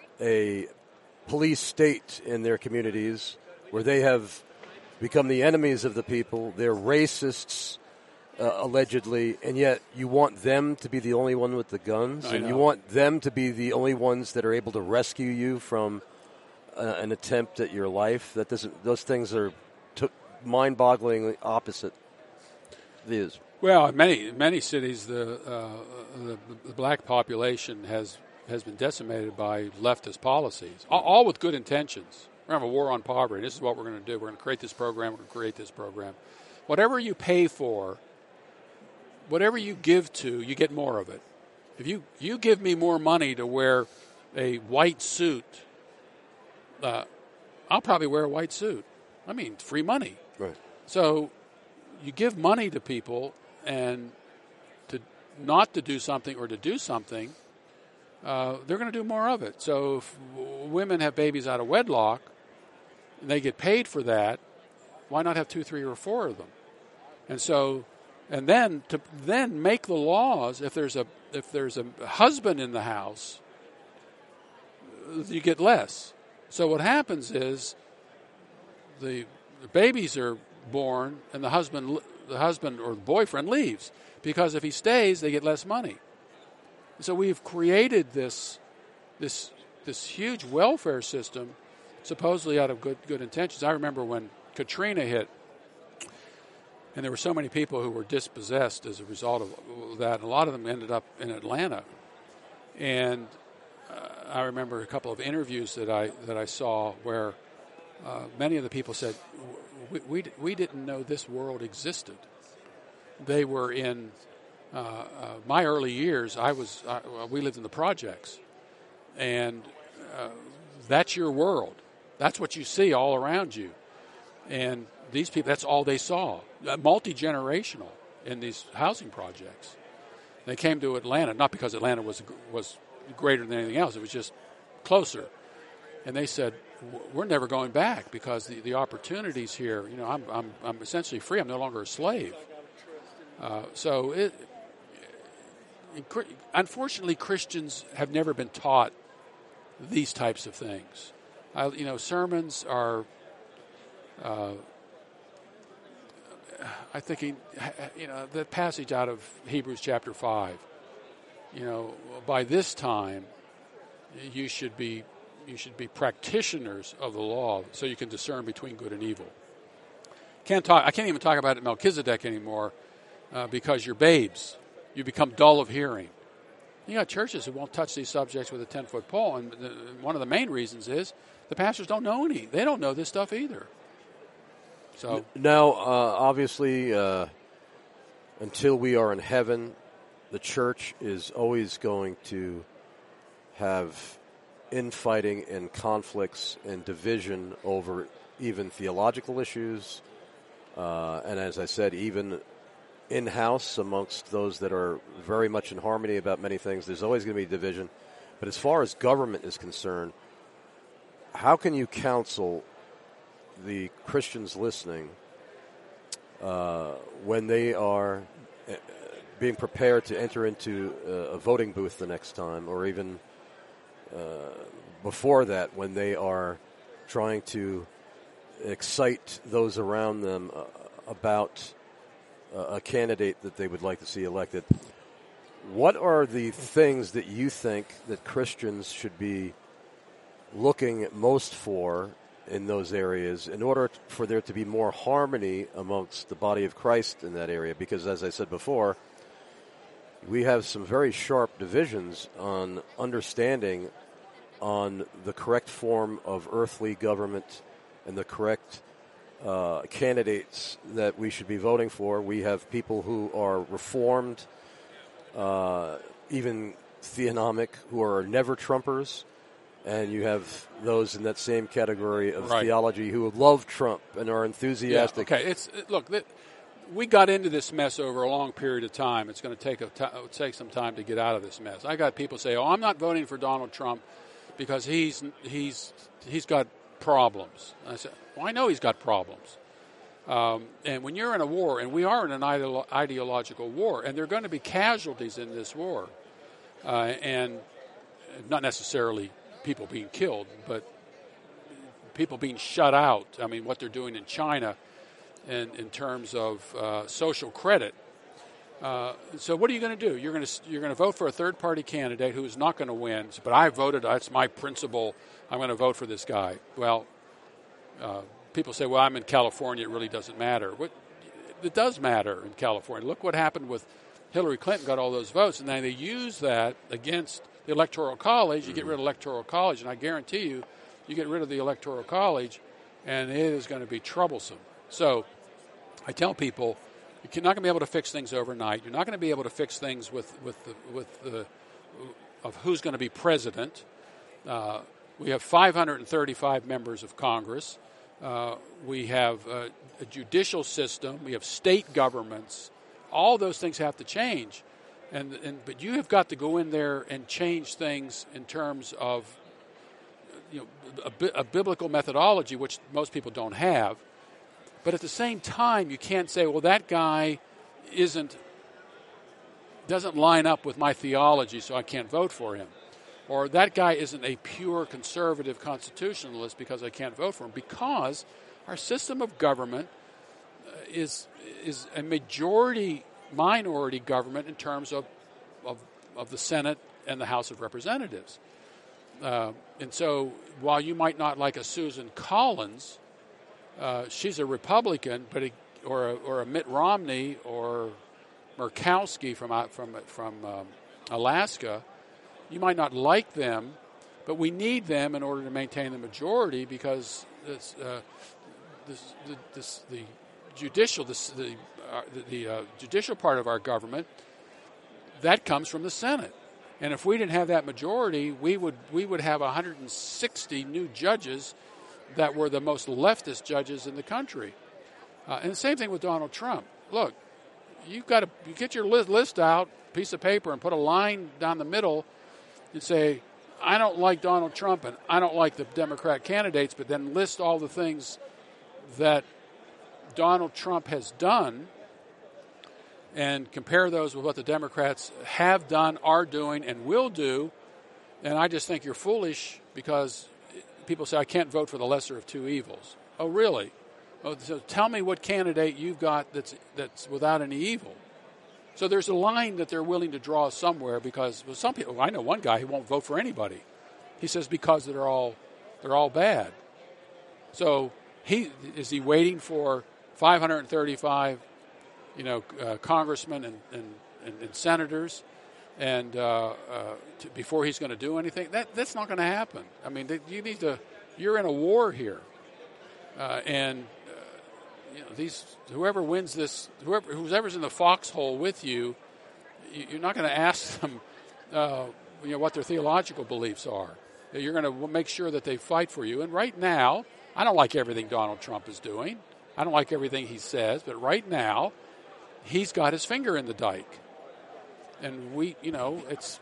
a police state in their communities where they have become the enemies of the people. They're racists, uh, allegedly, and yet you want them to be the only one with the guns, I and know. you want them to be the only ones that are able to rescue you from uh, an attempt at your life. That doesn't; those things are t- mind-bogglingly opposite views. Well, in many many cities, the, uh, the the black population has has been decimated by leftist policies, all, all with good intentions. We're going to have a war on poverty. This is what we're going to do. We're going to create this program. We're going to create this program. Whatever you pay for, whatever you give to, you get more of it. If you, you give me more money to wear a white suit, uh, I'll probably wear a white suit. I mean, free money. Right. So you give money to people and to not to do something or to do something, uh, they're going to do more of it. So if women have babies out of wedlock and they get paid for that, why not have two, three, or four of them? And so, and then to then make the laws. If there's a if there's a husband in the house, you get less. So what happens is the, the babies are born, and the husband the husband or the boyfriend leaves, because if he stays, they get less money. So we've created this this this huge welfare system, supposedly out of good good intentions. I remember when Katrina hit, and there were so many people who were dispossessed as a result of that. And a lot of them ended up in Atlanta. And uh, I remember a couple of interviews that I that I saw where uh, many of the people said, we, we, we didn't know this world existed. They were in uh, uh, my early years. I was uh, we lived in the projects. And uh, that's your world. That's what you see all around you. And these people, that's all they saw, uh, multi-generational in these housing projects. They came to Atlanta, not because Atlanta was was greater than anything else, it was just closer. And they said, we're never going back because the, the opportunities here, you know, I'm, I'm, I'm essentially free. I'm no longer a slave. Uh, so, it, it, unfortunately, Christians have never been taught these types of things. I, you know, sermons are... Uh, I think, he, you know, the passage out of Hebrews chapter five, you know, by this time, you should be you should be practitioners of the law so you can discern between good and evil. Can't talk. I can't even talk about it Melchizedek anymore uh, because you're babes. You become dull of hearing. You got churches who won't touch these subjects with a ten-foot pole, and the, one of the main reasons is the pastors don't know any. They don't know this stuff either. So now, uh, obviously, uh, until we are in heaven, the church is always going to have infighting and conflicts and division over even theological issues, uh, and as I said, even in-house amongst those that are very much in harmony about many things. There's always going to be division. But as far as government is concerned, how can you counsel the Christians listening uh, when they are uh, being prepared to enter into uh, a voting booth the next time, or even uh, before that, when they are trying to excite those around them uh, about uh, a candidate that they would like to see elected? What are the things that you think that Christians should be looking most for in those areas in order for there to be more harmony amongst the body of Christ in that area? Because, as I said before, we have some very sharp divisions on understanding on the correct form of earthly government and the correct uh, candidates that we should be voting for. We have people who are Reformed, uh, even theonomic, who are never Trumpers. And you have those in that same category of right. theology who love Trump and are enthusiastic. Yeah, okay, it's look, we got into this mess over a long period of time. It's going to take a t- take some time to get out of this mess. I got people say, "Oh, I'm not voting for Donald Trump because he's he's he's got problems." And I said, "Well, I know he's got problems." Um, and when you're in a war, and we are in an ideolo- ideological war, and there are going to be casualties in this war, uh, and not necessarily people being killed, but people being shut out. I mean, what they're doing in China in, in terms of uh, social credit. Uh, so what are you going to do? You're going to you're going to vote for a third-party candidate who is not going to win. But I voted. That's my principle. I'm going to vote for this guy. Well, uh, people say, well, I'm in California. It really doesn't matter. What, it does matter in California. Look what happened with Hillary Clinton, got all those votes, and then they use that against the Electoral College. You get rid of Electoral College, and I guarantee you, you get rid of the Electoral College, and it is going to be troublesome. So I tell people, you're not going to be able to fix things overnight. You're not going to be able to fix things with, with the, with the, of who's going to be president. Uh, we have five hundred thirty-five members of Congress. Uh, we have a, a judicial system. We have state governments. All those things have to change. And, and but you have got to go in there and change things in terms of, you know, a, a biblical methodology, which most people don't have. But at the same time, you can't say, well, that guy isn't doesn't line up with my theology, so I can't vote for him. Or that guy isn't a pure conservative constitutionalist because I can't vote for him. Because our system of government is is a majority minority government in terms of of, of the Senate and the House of Representatives. Uh, and so while you might not like a Susan Collins, uh, she's a Republican, but a, or a, or a Mitt Romney or Murkowski from from from um, Alaska. You might not like them, but we need them in order to maintain the majority because this, uh, this, the, this, the judicial this, the uh, the, the uh, judicial part of our government that comes from the Senate. And if we didn't have that majority, we would we would have one hundred sixty new judges that were the most leftist judges in the country. Uh, and the same thing with Donald Trump. Look, you've got to you get your list, list out, piece of paper, and put a line down the middle and say, I don't like Donald Trump and I don't like the Democrat candidates, but then list all the things that Donald Trump has done and compare those with what the Democrats have done, are doing, and will do. And I just think you're foolish because people say, I can't vote for the lesser of two evils. Oh, really? Oh, so tell me what candidate you've got that's that's without any evil. So there's a line that they're willing to draw somewhere because well, some people, I know one guy who won't vote for anybody. He says because they're all they're all bad. So he is he waiting for five hundred thirty-five, you know, uh, congressmen and, and, and, and senators, and uh, uh, to, before he's going to do anything? That that's not going to happen. I mean, they, you need to. You're in a war here, uh, and. You know, these whoever wins this, whoever whoever's in the foxhole with you, you're not going to ask them, uh, you know, what their theological beliefs are. You're going to make sure that they fight for you. And right now, I don't like everything Donald Trump is doing. I don't like everything he says. But right now, he's got his finger in the dike, and we, you know, it's.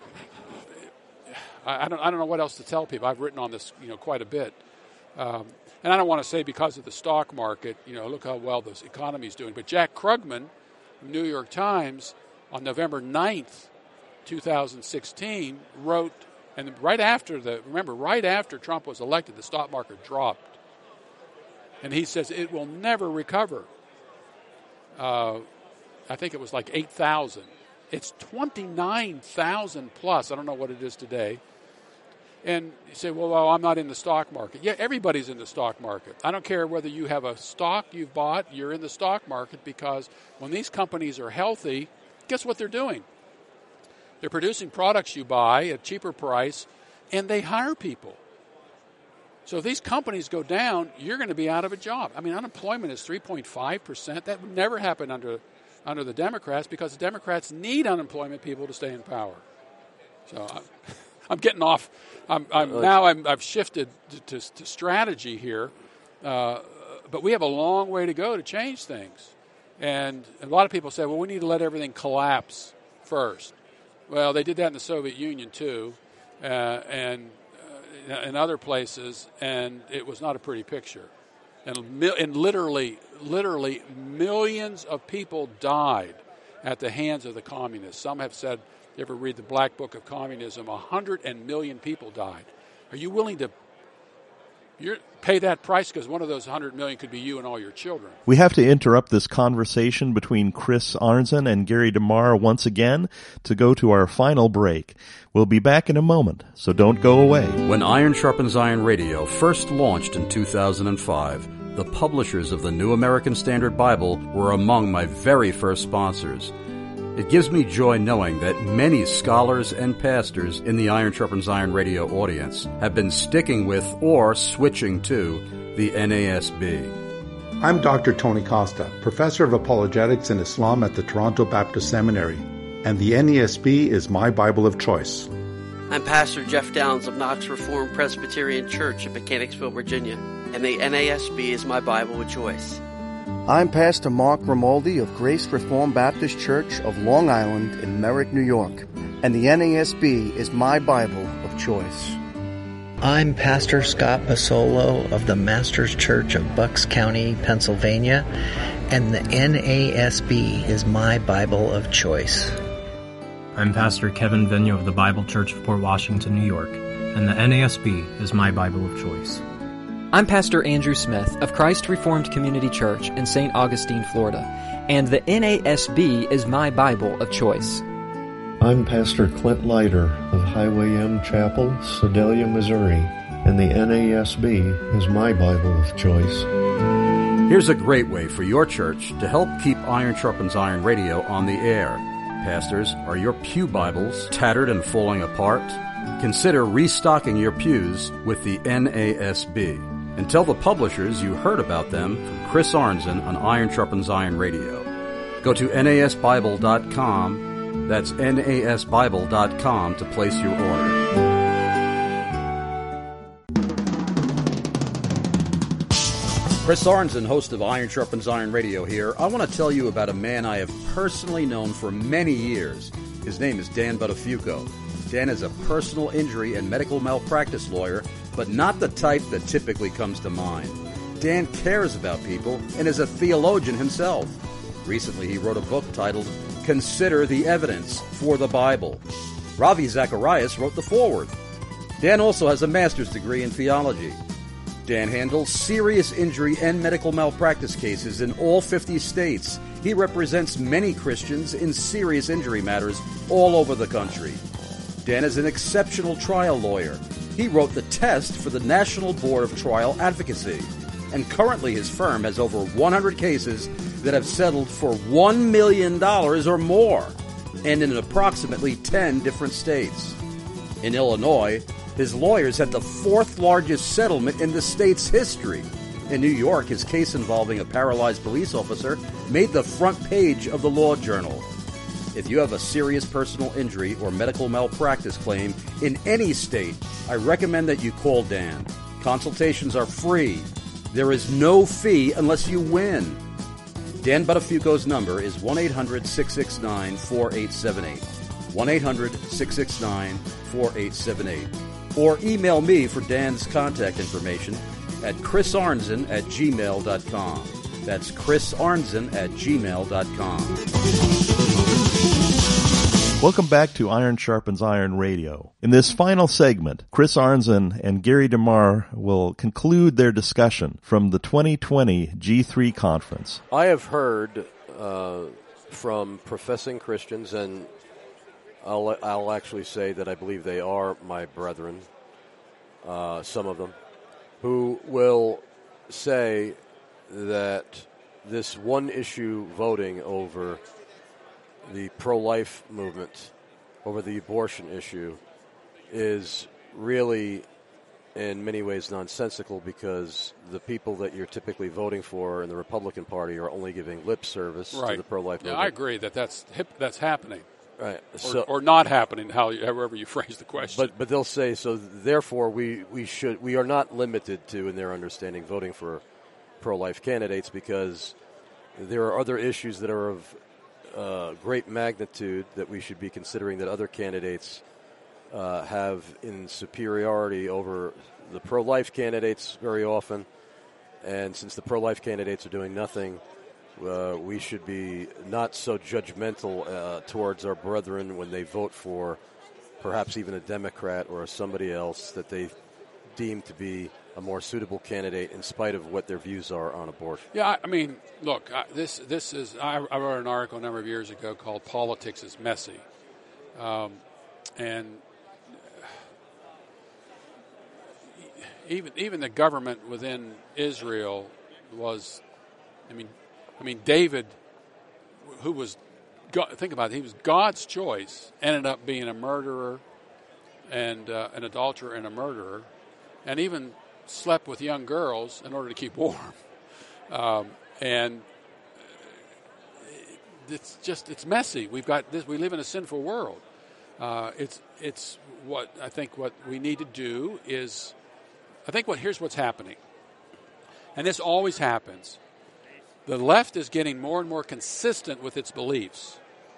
I, I don't. I don't know what else to tell people. I've written on this, you know, quite a bit. Um, And I don't want to say because of the stock market, you know, look how well this economy is doing. But Jack Krugman from New York Times on November ninth, twenty sixteen, wrote, and right after the, remember, right after Trump was elected, the stock market dropped. And he says it will never recover. Uh, I think it was like eight thousand. It's twenty-nine thousand plus. I don't know what it is today. And you say, well, well, I'm not in the stock market. Yeah, everybody's in the stock market. I don't care whether you have a stock you've bought, you're in the stock market because when these companies are healthy, guess what they're doing? They're producing products you buy at a cheaper price, and they hire people. So if these companies go down, you're going to be out of a job. I mean, unemployment is three point five percent. That would never happen under under the Democrats because the Democrats need unemployment people to stay in power. So I'm, I'm getting off. I'm, I'm now I'm, I've shifted to, to, to strategy here, uh, but we have a long way to go to change things. And a lot of people say, well, we need to let everything collapse first. Well, they did that in the Soviet Union too, uh, and uh, in other places, and it was not a pretty picture. And, mil- and literally, literally millions of people died at the hands of the communists. Some have said, you ever read the Black Book of Communism, a hundred million people died. Are you willing to you're, pay that price? Because one of those hundred million could be you and all your children. We have to interrupt this conversation between Chris Arnzen and Gary DeMar once again to go to our final break. We'll be back in a moment, so don't go away. When Iron Sharpens Iron Radio first launched in two thousand five, the publishers of the New American Standard Bible were among my very first sponsors. It gives me joy knowing that many scholars and pastors in the Iron Sharpens Iron Radio audience have been sticking with or switching to the N A S B. I'm Doctor Tony Costa, Professor of Apologetics and Islam at the Toronto Baptist Seminary, and the N A S B is my Bible of choice. I'm Pastor Jeff Downs of Knox Reformed Presbyterian Church in Mechanicsville, Virginia, and the N A S B is my Bible of choice. I'm Pastor Mark Grimaldi of Grace Reformed Baptist Church of Long Island in Merrick, New York, and the N A S B is my Bible of choice. I'm Pastor Scott Basolo of the Masters Church of Bucks County, Pennsylvania, and the N A S B is my Bible of choice. I'm Pastor Kevin Vigneault of the Bible Church of Port Washington, New York, and the N A S B is my Bible of choice. I'm Pastor Andrew Smith of Christ Reformed Community Church in Saint Augustine, Florida, and the N A S B is my Bible of choice. I'm Pastor Clint Leiter of Highway M Chapel, Sedalia, Missouri, and the N A S B is my Bible of choice. Here's a great way for your church to help keep Iron Sharpens Iron Radio on the air. Pastors, are your pew Bibles tattered and falling apart? Consider restocking your pews with the N A S B. And tell the publishers you heard about them from Chris Arnzen on Iron Sharpens Iron Radio. Go to N A S Bible dot com. That's N A S Bible dot com to place your order. Chris Arnzen, host of Iron Sharpens Iron Radio here. I want to tell you about a man I have personally known for many years. His name is Dan Buttafuoco. Dan is a personal injury and medical malpractice lawyer, but not the type that typically comes to mind. Dan cares about people and is a theologian himself. Recently, he wrote a book titled Consider the Evidence for the Bible. Ravi Zacharias wrote the foreword. Dan also has a master's degree in theology. Dan handles serious injury and medical malpractice cases in all fifty states. He represents many Christians in serious injury matters all over the country. Dan is an exceptional trial lawyer. He wrote the test for the National Board of Trial Advocacy. And currently his firm has over one hundred cases that have settled for one million dollars or more, and in approximately ten different states. In Illinois, his lawyers had the fourth largest settlement in the state's history. In New York, his case involving a paralyzed police officer made the front page of the Law Journal. If you have a serious personal injury or medical malpractice claim in any state, I recommend that you call Dan. Consultations are free. There is no fee unless you win. Dan Buttafuoco's number is one eight hundred six six nine four eight seven eight. one eight hundred six six nine four eight seven eight. Or email me for Dan's contact information at chrisarnzen at gmail dot com. That's chrisarnzen at gmail dot com. Welcome back to Iron Sharpens Iron Radio. In this final segment, Chris Arnzen and Gary DeMar will conclude their discussion from the twenty twenty G three conference. I have heard uh, from professing Christians, and I'll, I'll actually say that I believe they are my brethren, uh, some of them, who will say that this one-issue voting over the pro-life movement, over the abortion issue, is really in many ways nonsensical, because the people that you're typically voting for in the Republican Party are only giving lip service right. to the pro-life yeah, movement. I agree that that's hip, that's happening. Right. Or, so, or not happening, how, however you phrase the question. But but they'll say, so therefore we, we should we are not limited to, in their understanding, voting for pro-life candidates, because there are other issues that are of uh, great magnitude that we should be considering that other candidates uh, have in superiority over the pro-life candidates very often. And since the pro-life candidates are doing nothing, uh, we should be not so judgmental uh, towards our brethren when they vote for perhaps even a Democrat or somebody else that they deem to be a more suitable candidate in spite of what their views are on abortion. Yeah, I mean, look, I, this this is, I, I wrote an article a number of years ago called Politics is Messy. Um, and even even the government within Israel was, I mean, I mean, David, who was, think about it, he was God's choice, ended up being a murderer and uh, an adulterer and a murderer, and even slept with young girls in order to keep warm. Um, and it's just, it's messy. We've got this, we live in a sinful world. Uh, it's, it's what, I think what we need to do is, I think what, here's what's happening. And this always happens. the left is getting more and more consistent with its beliefs.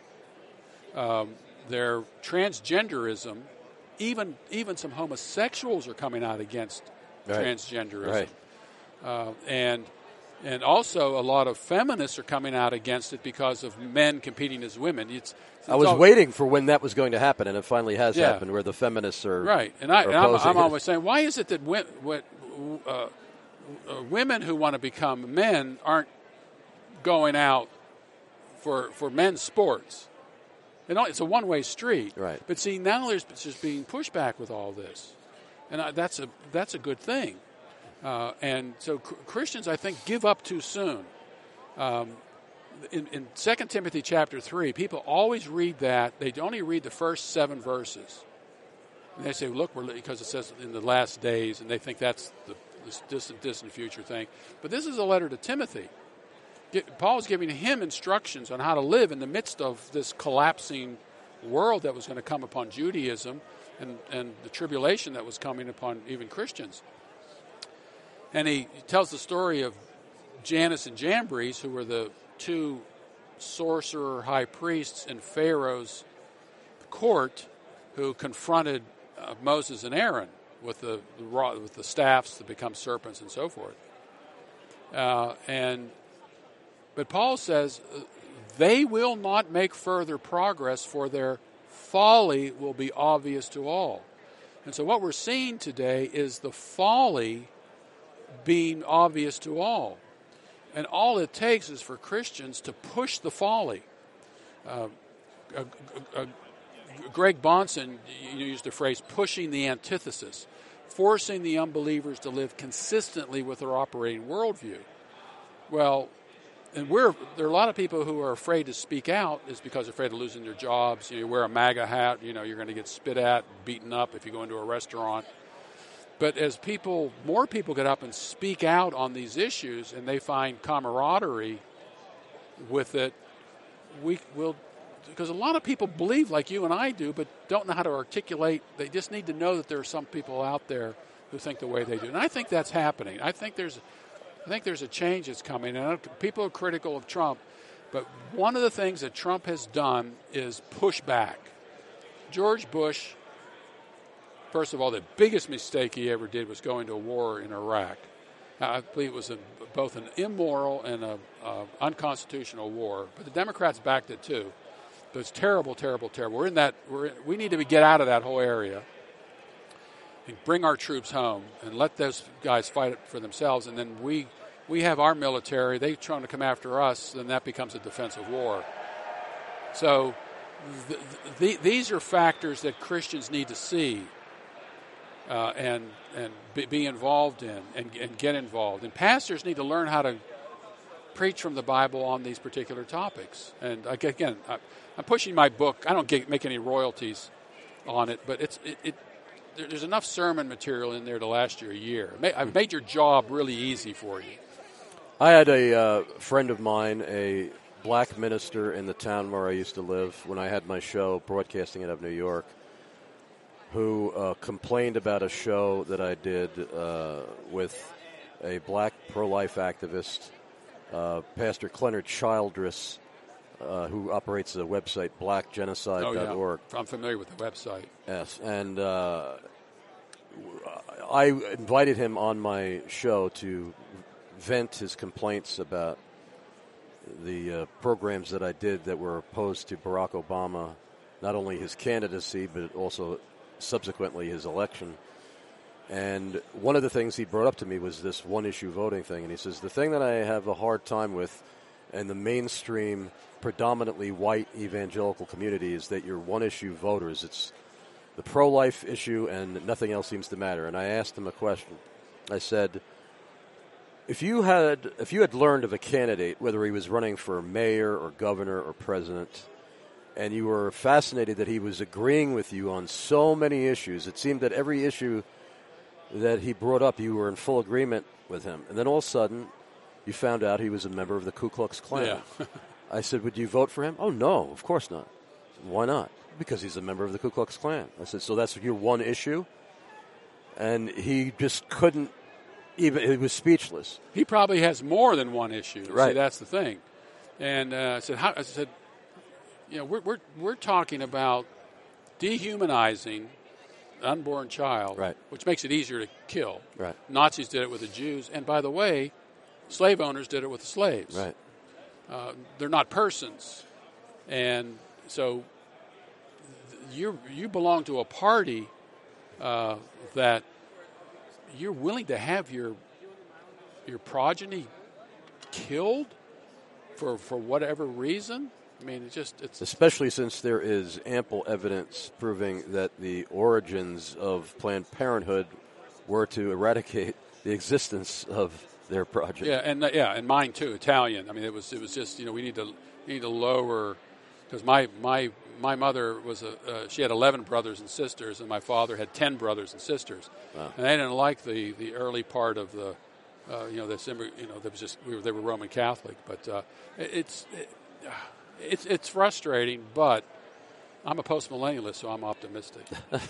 Um, their transgenderism, even even some homosexuals are coming out against right. transgenderism, right. Uh, and and also a lot of feminists are coming out against it because of men competing as women. It's, it's I was all, waiting for when that was going to happen, and it finally has yeah. happened, where the feminists are right. And, I, are and I'm, I'm it. always saying, why is it that we, what, uh, uh, women who want to become men aren't going out for for men's sports? You know, it's a one-way street. Right. But see, now there's just being pushback with all this, and I, that's a that's a good thing. Uh, and so cr- Christians, I think, give up too soon. Um, in, in Second Timothy chapter three, people always read that. They only read the first seven verses. And they say, look, we're because it says in the last days, and they think that's the this distant, distant future thing. But this is a letter to Timothy. Paul's giving him instructions on how to live in the midst of this collapsing world that was going to come upon Judaism and, and the tribulation that was coming upon even Christians. And he tells the story of Jannes and Jambres, who were the two sorcerer high priests in Pharaoh's court who confronted uh, Moses and Aaron with the, the with the staffs that become serpents and so forth. Uh, and But Paul says they will not make further progress, for their folly will be obvious to all. And so what we're seeing today is the folly being obvious to all. And all it takes is for Christians to push the folly. Uh, uh, uh, Greg Bonson used the phrase pushing the antithesis, forcing the unbelievers to live consistently with their operating worldview. Well, And we're there are a lot of people who are afraid to speak out is because they're afraid of losing their jobs. You know, you wear a MAGA hat, you know, you're going to get spit at, beaten up if you go into a restaurant. But as people, more people get up and speak out on these issues and they find camaraderie with it, we will, because a lot of people believe like you and I do, but don't know how to articulate. They just need to know that there are some people out there who think the way they do. And I think that's happening. I think there's I think there's a change that's coming. And people are critical of Trump, but one of the things that Trump has done is push back. George Bush, first of all, the biggest mistake he ever did was going to a war in Iraq. Now, I believe it was a, both an immoral and an unconstitutional war, but the Democrats backed it too. But it's terrible, terrible, terrible. We're in that. We're in, we need to get out of that whole area and bring our troops home and let those guys fight it for themselves. And then we we have our military. They trying to come after us, then that becomes a defensive war. So th- th- these are factors that Christians need to see uh, and and be, be involved in and, and get involved. And pastors need to learn how to preach from the Bible on these particular topics. And again, I'm pushing my book. I don't get, make any royalties on it, but it's it, it there's enough sermon material in there to last you a year. I've made your job really easy for you. I had a uh, friend of mine, a black minister in the town where I used to live when I had my show broadcasting out of New York, who uh, complained about a show that I did uh, with a black pro-life activist, uh, Pastor Clenard Childress, uh, who operates the website black genocide dot org. Oh, yeah. I'm familiar with the website. Yes, and uh, I invited him on my show to vent his complaints about the uh, programs that I did that were opposed to Barack Obama, not only his candidacy, but also subsequently his election. And one of the things he brought up to me was this one-issue voting thing. And he says, the thing that I have a hard time with in the mainstream, predominantly white evangelical community is that you're one-issue voters. It's the pro-life issue and nothing else seems to matter. And I asked him a question. I said, if you had if you had learned of a candidate, whether he was running for mayor or governor or president, and you were fascinated that he was agreeing with you on so many issues, it seemed that every issue that he brought up, you were in full agreement with him. And then all of a sudden, you found out he was a member of the Ku Klux Klan. Yeah. I said, would you vote for him? Oh, no, of course not. Why not? Because he's a member of the Ku Klux Klan. I said, so that's your one issue? And he just couldn't Even he was speechless. He probably has more than one issue. Right. See, that's the thing. And uh, I said, how, I said, you know, we're we're we're talking about dehumanizing an unborn child, right. which makes it easier to kill. Right. Nazis did it with the Jews, and by the way, slave owners did it with the slaves. Right. Uh, they're not persons, and so you you belong to a party uh, that you're willing to have your your progeny killed for for whatever reason. I mean, it just it's especially since there is ample evidence proving that the origins of Planned Parenthood were to eradicate the existence of their progeny. Yeah, and uh, yeah, and mine too, Italian. I mean, it was it was just you know we need to we need to lower because my my my mother was a uh, she had eleven brothers and sisters, and my father had ten brothers and sisters, wow. and they didn't like the, the early part of the uh, you know this you know that was just we were, they were Roman Catholic, but uh, it, it's it, it's it's frustrating, but I'm a post-millennialist, so I'm optimistic.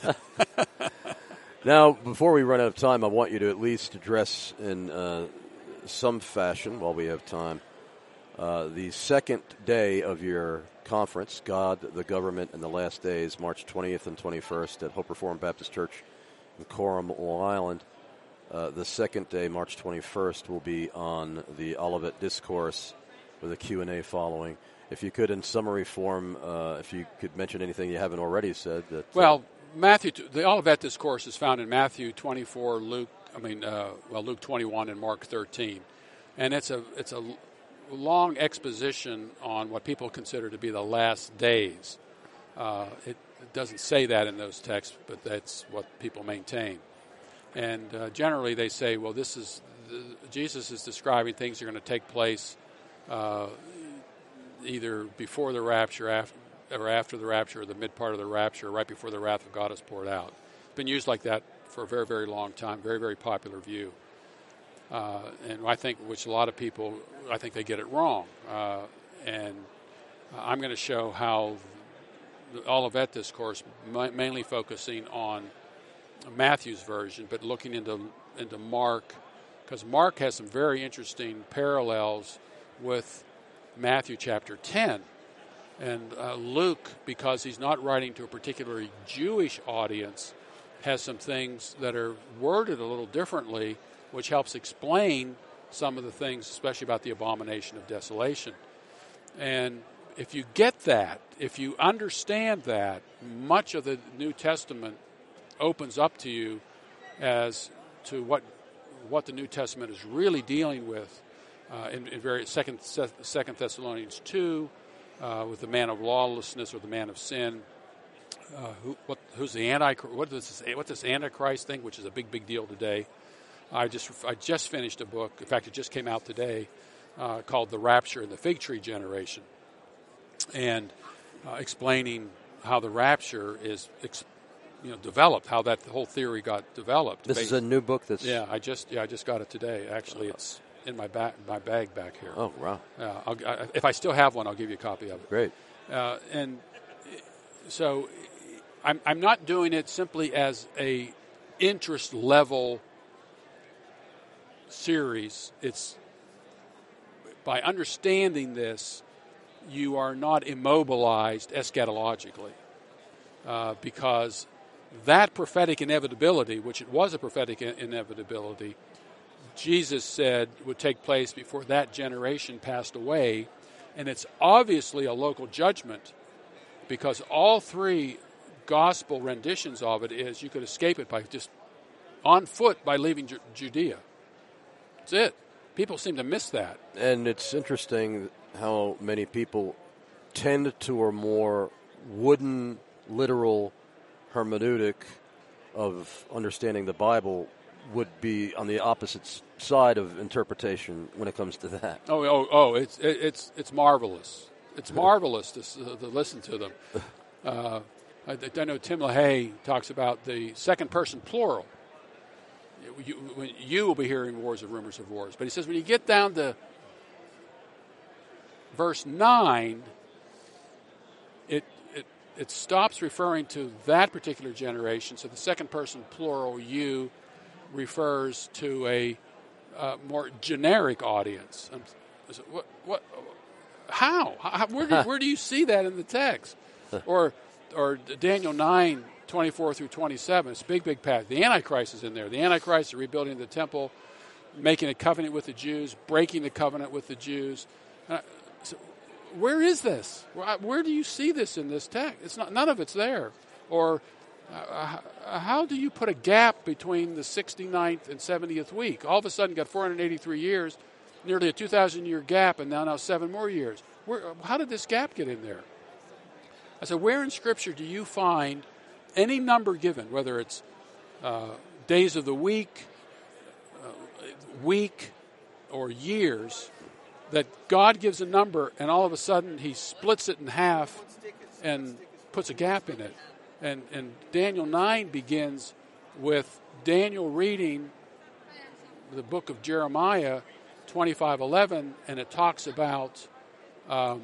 Now, before we run out of time, I want you to at least address in uh, some fashion, while we have time, uh, the second day of your conference, God, the Government, and the Last Days, March twentieth and twenty-first at Hope Reformed Baptist Church in Coram, Long Island. Uh, the second day, March twenty-first, will be on the Olivet Discourse with a Q and A following. If you could, in summary form, uh, if you could mention anything you haven't already said. That, well, uh, Matthew, the Olivet Discourse is found in Matthew twenty-four, Luke, I mean, uh, well, Luke twenty-one, and Mark thirteen, and it's a it's a long exposition on what people consider to be the last days. Uh, it, it doesn't say that in those texts, but that's what people maintain. And uh, generally, they say, well, this is the, Jesus is describing things that are going to take place uh, either before the rapture, after, or after the rapture, or the mid part of the rapture, right before the wrath of God is poured out. It's been used like that for a very, very long time. Very, very popular view. Uh, and I think, which a lot of people, I think they get it wrong. Uh, and I'm going to show how the Olivet Discourse, mainly focusing on Matthew's version, but looking into into Mark, because Mark has some very interesting parallels with Matthew chapter ten. And uh, Luke, because he's not writing to a particularly Jewish audience, has some things that are worded a little differently, which helps explain some of the things, especially about the abomination of desolation. And if you get that, if you understand that, much of the New Testament opens up to you as to what what the New Testament is really dealing with uh, in, in various second Second Thessalonians two, uh, with the man of lawlessness or the man of sin. Uh, who, what, who's the antichrist? What does this, what this antichrist thing, which is a big, big deal today? I just I just finished a book. In fact, it just came out today, uh, called "The Rapture and the Fig Tree Generation," and uh, explaining how the rapture is, ex- you know, developed, how that whole theory got developed. This based, is a new book. That's yeah. I just yeah I just got it today. Actually, it's in my back my bag back here. Oh wow! Uh, I'll, I, if I still have one, I'll give you a copy of it. Great. Uh, and so, I'm I'm not doing it simply as a interest level series. It's by understanding this, you are not immobilized eschatologically, uh, because that prophetic inevitability, which it was a prophetic in- inevitability, Jesus said would take place before that generation passed away, and it's obviously a local judgment, because all three gospel renditions of it is you could escape it by just on foot by leaving Ju- Judea. That's it. People seem to miss that. And it's interesting how many people tend to a more wooden, literal hermeneutic of understanding the Bible would be on the opposite side of interpretation when it comes to that. Oh, oh, oh! It's it, it's it's marvelous. It's marvelous to, to listen to them. Uh, I, I know Tim LaHaye talks about the second person plural. You, when you will be hearing wars of rumors of wars. But he says when you get down to verse nine, it, it it stops referring to that particular generation. So the second person plural, you, refers to a uh, more generic audience. I'm, what? What? How? how where, do, where do you see that in the text? Or, or Daniel nine twenty-four through twenty-seven. It's a big, big passage. The Antichrist is in there. The Antichrist is rebuilding the temple, making a covenant with the Jews, breaking the covenant with the Jews. Uh, so where is this? Where, where do you see this in this text? It's not. None of it's there. Or uh, how do you put a gap between the sixty-ninth and seventieth week? All of a sudden, got four hundred eighty-three years, nearly a two thousand year gap, and now now seven more years. Where? How did this gap get in there? I said, where in Scripture do you find any number given, whether it's uh, days of the week, uh, week, or years, that God gives a number and all of a sudden he splits it in half and puts a gap in it? And, and Daniel nine begins with Daniel reading the book of Jeremiah twenty-five eleven, and it talks about um,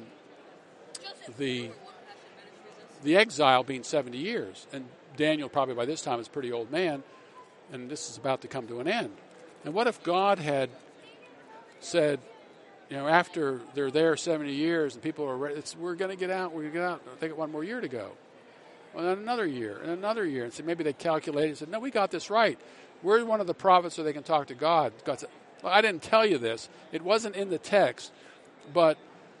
the the exile being seventy years. And Daniel probably by this time is a pretty old man, and this is about to come to an end. And what if God had said, you know, after they're there seventy years and people are ready, it's, we're going to get out, we're going to get out, they got one more year to go. Well, then another year, and another year. And so maybe they calculated and said, no, we got this right. We're one of the prophets so they can talk to God. God said, well, I didn't tell you this. It wasn't in the text, but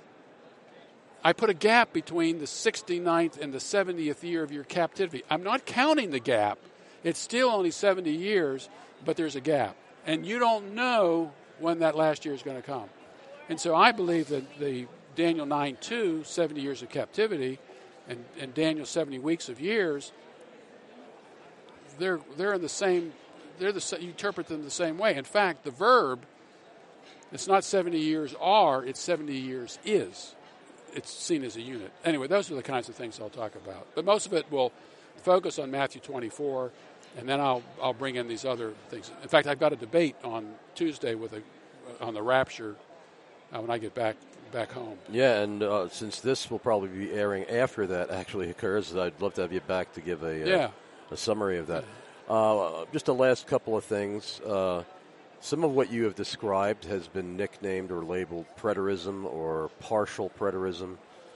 I put a gap between the sixty-ninth and the seventieth year of your captivity. I'm not counting the gap. It's still only seventy years, but there's a gap. And you don't know when that last year is going to come. And so I believe that the Daniel nine two, seventy years of captivity, and, and Daniel seventy weeks of years, they're they're in the same, they're the you interpret them the same way. In fact, the verb, it's not seventy years are, it's seventy years is. It's seen as a unit. Anyway, those are the kinds of things I'll talk about. But most of it will focus on Matthew twenty-four, and then I'll I'll bring in these other things. In fact, I've got a debate on Tuesday with a on the rapture uh, when I get back back home. Yeah, and uh, since this will probably be airing after that actually occurs, I'd love to have you back to give a uh, yeah. a summary of that. Uh, just the last couple of things. Uh, Some of what you have described has been nicknamed or labeled preterism or partial preterism.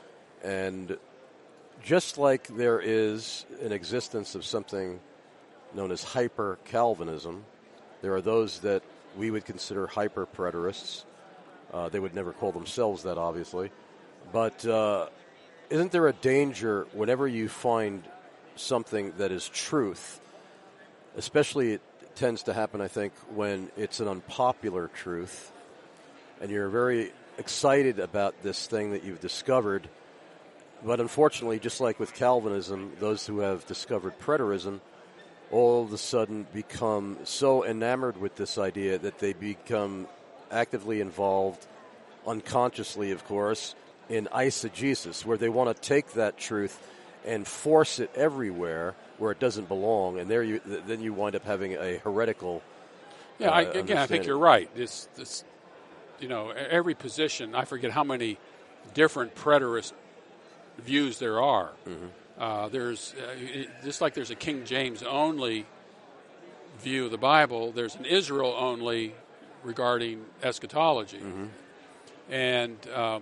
And just like there is an existence of something known as hyper-Calvinism, there are those that we would consider hyper-preterists. Uh, they would never call themselves that, obviously. But uh, isn't there a danger whenever you find something that is truth, especially it tends to happen, I think, when it's an unpopular truth, and you're very excited about this thing that you've discovered, but unfortunately, just like with Calvinism, those who have discovered preterism all of a sudden become so enamored with this idea that they become actively involved, unconsciously, of course, in eisegesis, where they want to take that truth and force it everywhere where it doesn't belong, and there you then you wind up having a heretical. Yeah, uh, I, again, I think you're right. This, this, you know, every position. I forget how many different preterist views there are. Mm-hmm. Uh, there's uh, it, just like there's a King James only view of the Bible. There's an Israel only regarding eschatology, mm-hmm. and um,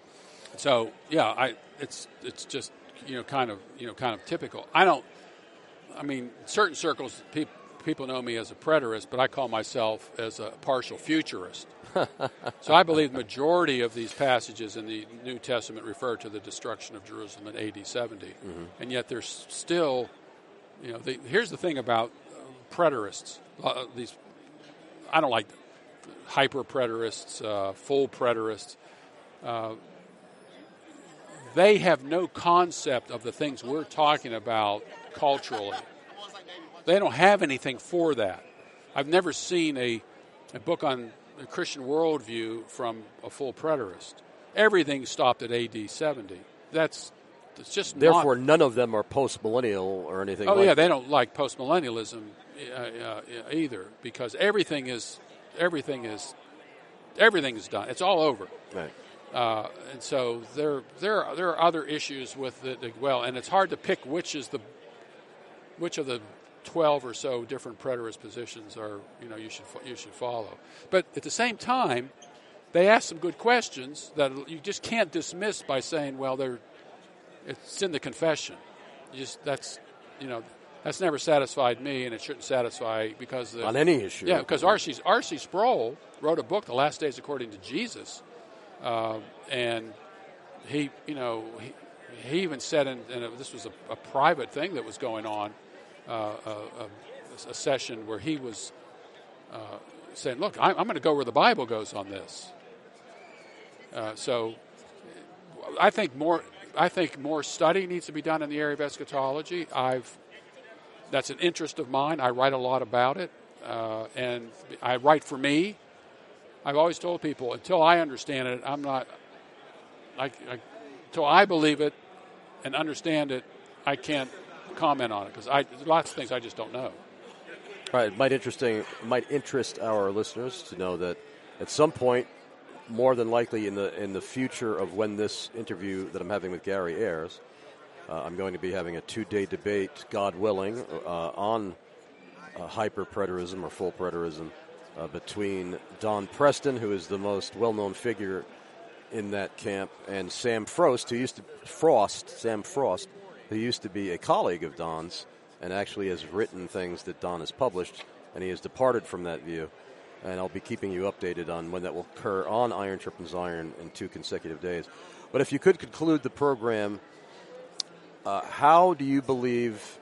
so yeah, I it's it's just you know kind of you know kind of typical. I don't. I mean, certain circles, pe- people know me as a preterist, but I call myself as a partial futurist. So I believe the majority of these passages in the New Testament refer to the destruction of Jerusalem in A D seventy. Mm-hmm. And yet there's still, you know, the, here's the thing about preterists. Uh, these, I don't like hyper-preterists, uh, full preterists. Uh, they have no concept of the things we're talking about culturally. They don't have anything for that. I've never seen a, a book on the Christian worldview from a full preterist. Everything stopped at A D seventy. That's it's just Therefore, not, none of them are post-millennial or anything oh, like yeah, that. they don't like post-millennialism uh, uh, either because everything is everything is everything is done. It's all over. Right. Uh, and so there, there, are, there are other issues with it as well, and it's hard to pick which is the, which of the twelve or so different preterist positions are, you know, you should you should follow. But at the same time, they ask some good questions that you just can't dismiss by saying, well, they're it's in the confession. You just that's you know that's never satisfied me, and it shouldn't satisfy because the, on any issue. Yeah, because R C R C Sproul wrote a book, The Last Days According to Jesus, uh, and he you know he, he even said, in, and this was a, a private thing that was going on, uh, a, a, a session where he was uh, saying, "Look, I'm, I'm going to go where the Bible goes on this." Uh, so, I think more. I think more study needs to be done in the area of eschatology. I've that's an interest of mine. I write a lot about it, uh, and I write for me. I've always told people until I understand it, I'm not. I, I, until I believe it and understand it, I can't comment on it because I there's lots of things I just don't know. All right, it might interesting it might interest our listeners to know that at some point, more than likely in the in the future of when this interview that I'm having with Gary airs, uh, I'm going to be having a two-day debate, God willing, uh, on uh, hyper-preterism or full preterism uh, between Don Preston, who is the most well-known figure in that camp, and Sam Frost, who used to Frost, Sam Frost, who used to be a colleague of Don's and actually has written things that Don has published, and he has departed from that view. And I'll be keeping you updated on when that will occur on Iron Sharpens Iron in two consecutive days. But if you could conclude the program, uh, how do you believe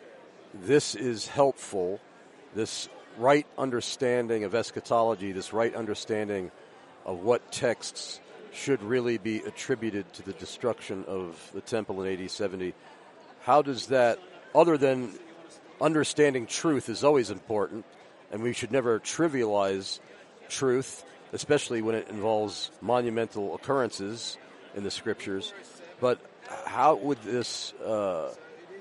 this is helpful, this right understanding of eschatology, this right understanding of what texts should really be attributed to the destruction of the temple in A D seventy, how does that, other than understanding truth is always important, and we should never trivialize truth, especially when it involves monumental occurrences in the Scriptures. But how would this uh,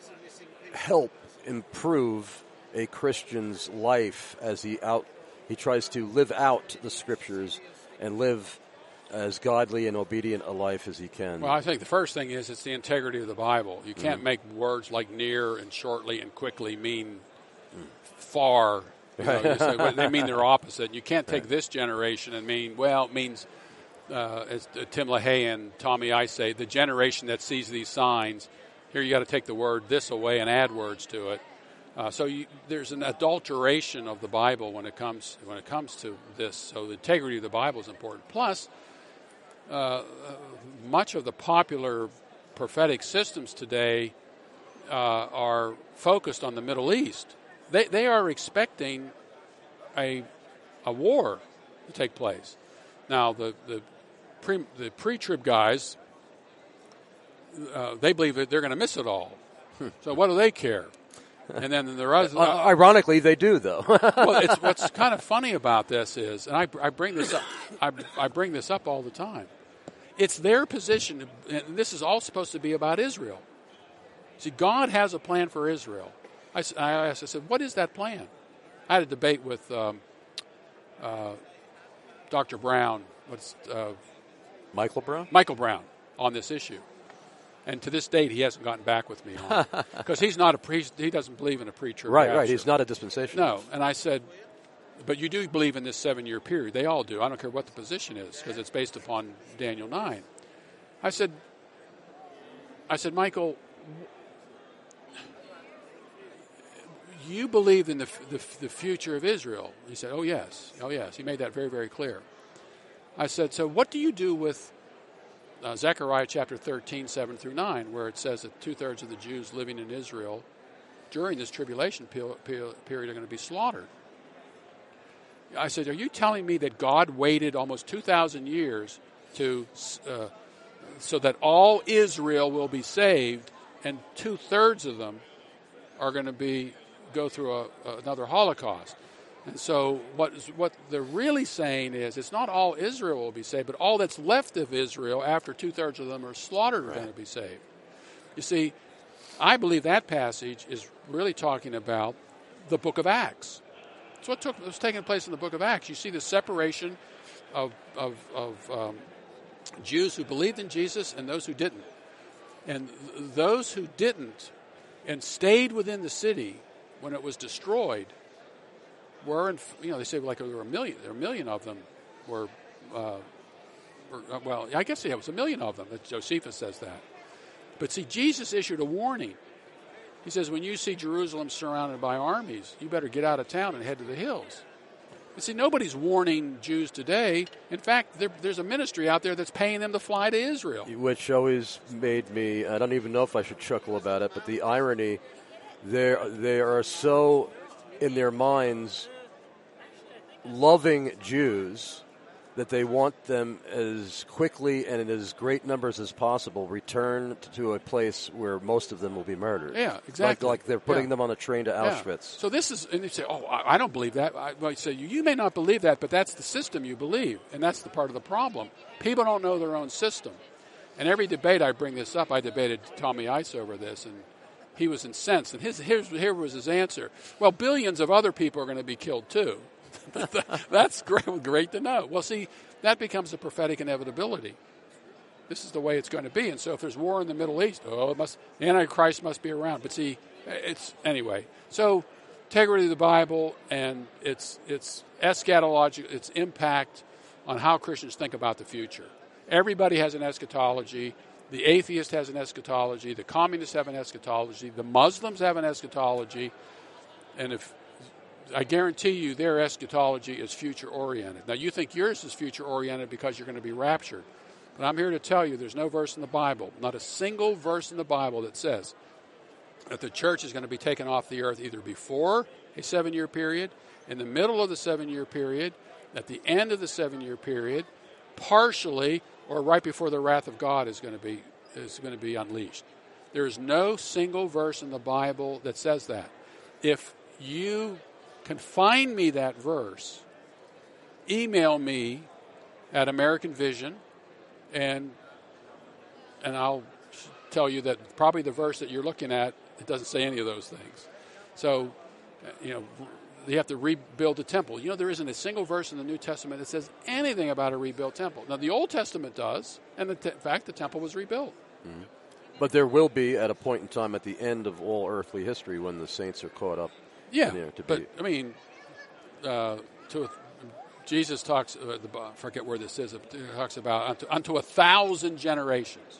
help improve a Christian's life as he out he tries to live out the Scriptures and live as godly and obedient a life as he can? Well, I think the first thing is it's the integrity of the Bible. You can't mm-hmm. make words like near and shortly and quickly mean mm. far. You know, you say, well, they mean they're opposite. You can't take right. this generation and mean, well, it means, uh, as Tim LaHaye and Tommy I say, the generation that sees these signs. Here you got to take the word this away and add words to it. Uh, so you, there's an adulteration of the Bible when it comes when it comes to this. So the integrity of the Bible is important. Plus, uh, much of the popular prophetic systems today uh, are focused on the Middle East. They they are expecting a a war to take place. Now the the pre the pre-trib guys uh, they believe that they're going to miss it all. So what do they care? And then the rest. Uh, ironically, they do though. Well, it's what's kind of funny about this is, and I I bring this up I I bring this up all the time. It's their position, and this is all supposed to be about Israel. See, God has a plan for Israel. I, I asked, I said, what is that plan? I had a debate with um, uh, Doctor Brown, what's uh, Michael Brown? Michael Brown on this issue. And to this date, he hasn't gotten back with me on it. Because he's not a pre, he doesn't believe in a pre-trib Right, rapture. right. He's not a dispensationalist. No. And I said, but you do believe in this seven-year period. They all do. I don't care what the position is because it's based upon Daniel nine. I said, I said, Michael, you believe in the, the the future of Israel? He said, oh, yes. Oh, yes. He made that very, very clear. I said, so what do you do with uh, Zechariah chapter thirteen, seven through nine, where it says that two-thirds of the Jews living in Israel during this tribulation period are going to be slaughtered? I said, are you telling me that God waited almost two thousand years to uh, so that all Israel will be saved and two-thirds of them are going to be go through a, another Holocaust? And so what is, what they're really saying is it's not all Israel will be saved, but all that's left of Israel after two-thirds of them are slaughtered are right. going to be saved. You see, I believe that passage is really talking about the book of Acts. It's what took, was taking place in the book of Acts. You see the separation of, of, of um, Jews who believed in Jesus and those who didn't. And th- those who didn't and stayed within the city when it was destroyed, were in, you know, they say like there were a million, there were a million of them were, uh, were uh, well, I guess yeah, it was a million of them. Josephus says that. But see, Jesus issued a warning. He says, when you see Jerusalem surrounded by armies, you better get out of town and head to the hills. You see, nobody's warning Jews today. In fact, there, there's a ministry out there that's paying them to fly to Israel. Which always made me, I don't even know if I should chuckle about it, but the irony, they are so in their minds loving Jews that they want them as quickly and in as great numbers as possible returned to a place where most of them will be murdered. Yeah, exactly. Like, like they're putting yeah. them on a train to yeah. Auschwitz. So this is, and they say, oh, I, I don't believe that. I, I say, you may not believe that, but that's the system you believe, and that's the part of the problem. People don't know their own system. And every debate I bring this up, I debated Tommy Ice over this, and he was incensed. And his, here's, here was his answer. Well, billions of other people are going to be killed too. That's great, great to know. Well, see, that becomes a prophetic inevitability. This is the way it's going to be. And so if there's war in the Middle East, oh, it must, the Antichrist must be around. But see, it's, anyway. So integrity of the Bible and its, its eschatological, its impact on how Christians think about the future. Everybody has an eschatology. The atheist has an eschatology. The communists have an eschatology. The Muslims have an eschatology. And if I guarantee you their eschatology is future-oriented. Now, you think yours is future-oriented because you're going to be raptured. But I'm here to tell you there's no verse in the Bible, not a single verse in the Bible that says that the church is going to be taken off the earth either before a seven-year period, in the middle of the seven-year period, at the end of the seven-year period, partially, or right before the wrath of God is going to be is going to be unleashed. There is no single verse in the Bible that says that. If you can find me that verse, email me at American Vision, and and I'll tell you that probably the verse that you're looking at, it doesn't say any of those things. So, you know, you have to rebuild the temple. You know, there isn't a single verse in the New Testament that says anything about a rebuilt temple. Now, the Old Testament does, and the te- in fact, the temple was rebuilt. Mm-hmm. But there will be, at a point in time, at the end of all earthly history, when the saints are caught up. Yeah, you know, to but, be. I mean, uh, to, Jesus talks, uh, the, I forget where this is, it talks about unto, unto a thousand generations.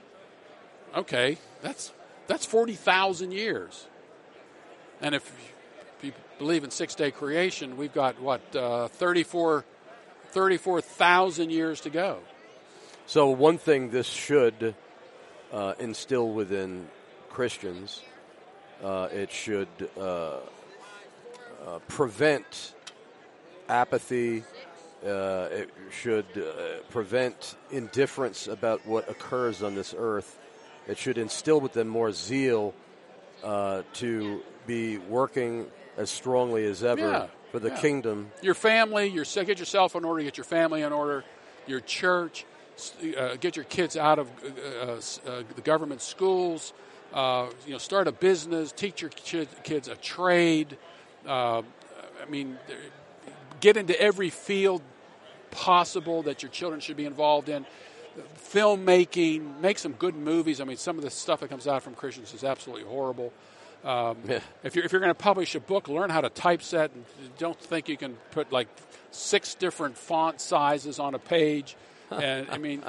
Okay, that's that's forty thousand years. And if, if you believe in six-day creation, we've got, what, uh, thirty-four thousand years to go. So one thing this should uh, instill within Christians, uh, it should uh, uh, prevent apathy. Uh, it should uh, prevent indifference about what occurs on this earth. It should instill with them more zeal uh, to be working as strongly as ever yeah, for the yeah. kingdom. Your family, your get yourself in order, get your family in order, your church, uh, get your kids out of uh, uh, the government schools, uh, you know, start a business, teach your kids a trade. Uh, I mean, get into every field possible that your children should be involved in. Filmmaking, make some good movies. I mean, some of the stuff that comes out from Christians is absolutely horrible. Um, yeah. If you're if you're going to publish a book, learn how to typeset. And don't think you can put like six different font sizes on a page. And I mean,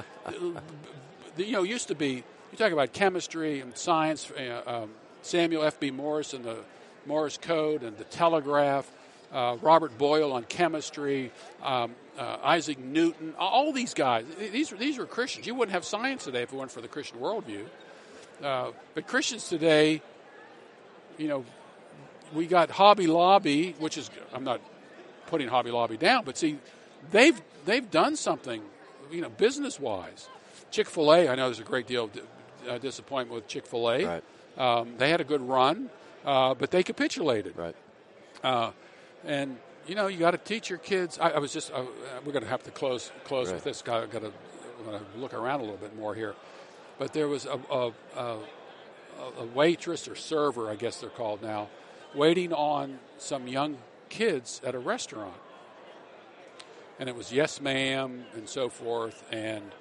you know, used to be you talk about chemistry and science. Uh, um, Samuel F B Morse and the Morse code and the telegraph. Uh, Robert Boyle on chemistry. Um, uh, Isaac Newton. All these guys. These these were Christians. You wouldn't have science today if it weren't for the Christian worldview. Uh, but Christians today. You know, we got Hobby Lobby, which is, I'm not putting Hobby Lobby down, but see, they've they've done something, you know, business-wise. Chick-fil-A, I know there's a great deal of uh, disappointment with Chick-fil-A. Right. Um, they had a good run, uh, but they capitulated. Right. Uh, and, you know, you got to teach your kids. I, I was just, uh, we're going to have to close close right. with this. I've got to look around a little bit more here. But there was a, a, a a waitress or server, I guess they're called now, waiting on some young kids at a restaurant. And it was yes, ma'am, and so forth. And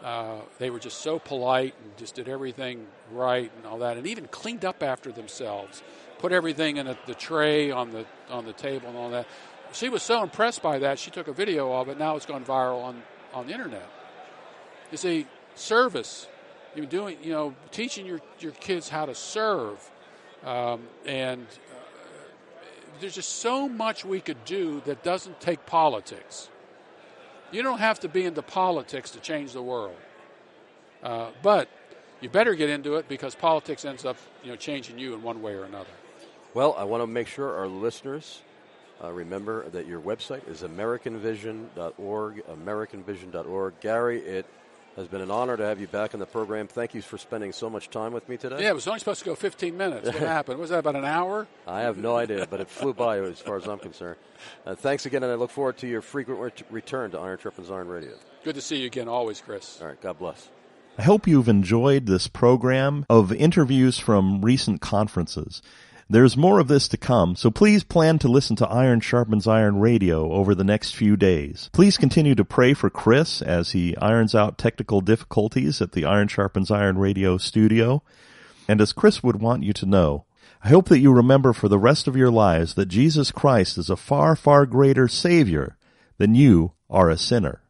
Uh, they were just so polite and just did everything right and all that, and even cleaned up after themselves, put everything in a, the tray on the on the table and all that. She was so impressed by that, she took a video of it. Now it's gone viral on, on the internet. You see, service, you're doing, you know, teaching your, your kids how to serve, um, and uh, there's just so much we could do that doesn't take politics. You don't have to be into politics to change the world, uh, but you better get into it because politics ends up, you know, changing you in one way or another. Well, I want to make sure our listeners uh, remember that your website is american vision dot org, american vision dot org. Gary, it has been an honor to have you back in the program. Thank you for spending so much time with me today. Yeah, it was only supposed to go fifteen minutes. What happened? Was that about an hour? I have no idea, but it flew by as far as I'm concerned. Uh, thanks again, and I look forward to your frequent ret- return to Iron Sharpens Iron Radio. Good to see you again, always, Chris. All right, God bless. I hope you've enjoyed this program of interviews from recent conferences. There's more of this to come, so please plan to listen to Iron Sharpens Iron Radio over the next few days. Please continue to pray for Chris as he irons out technical difficulties at the Iron Sharpens Iron Radio studio. And as Chris would want you to know, I hope that you remember for the rest of your lives that Jesus Christ is a far, far greater Savior than you are a sinner.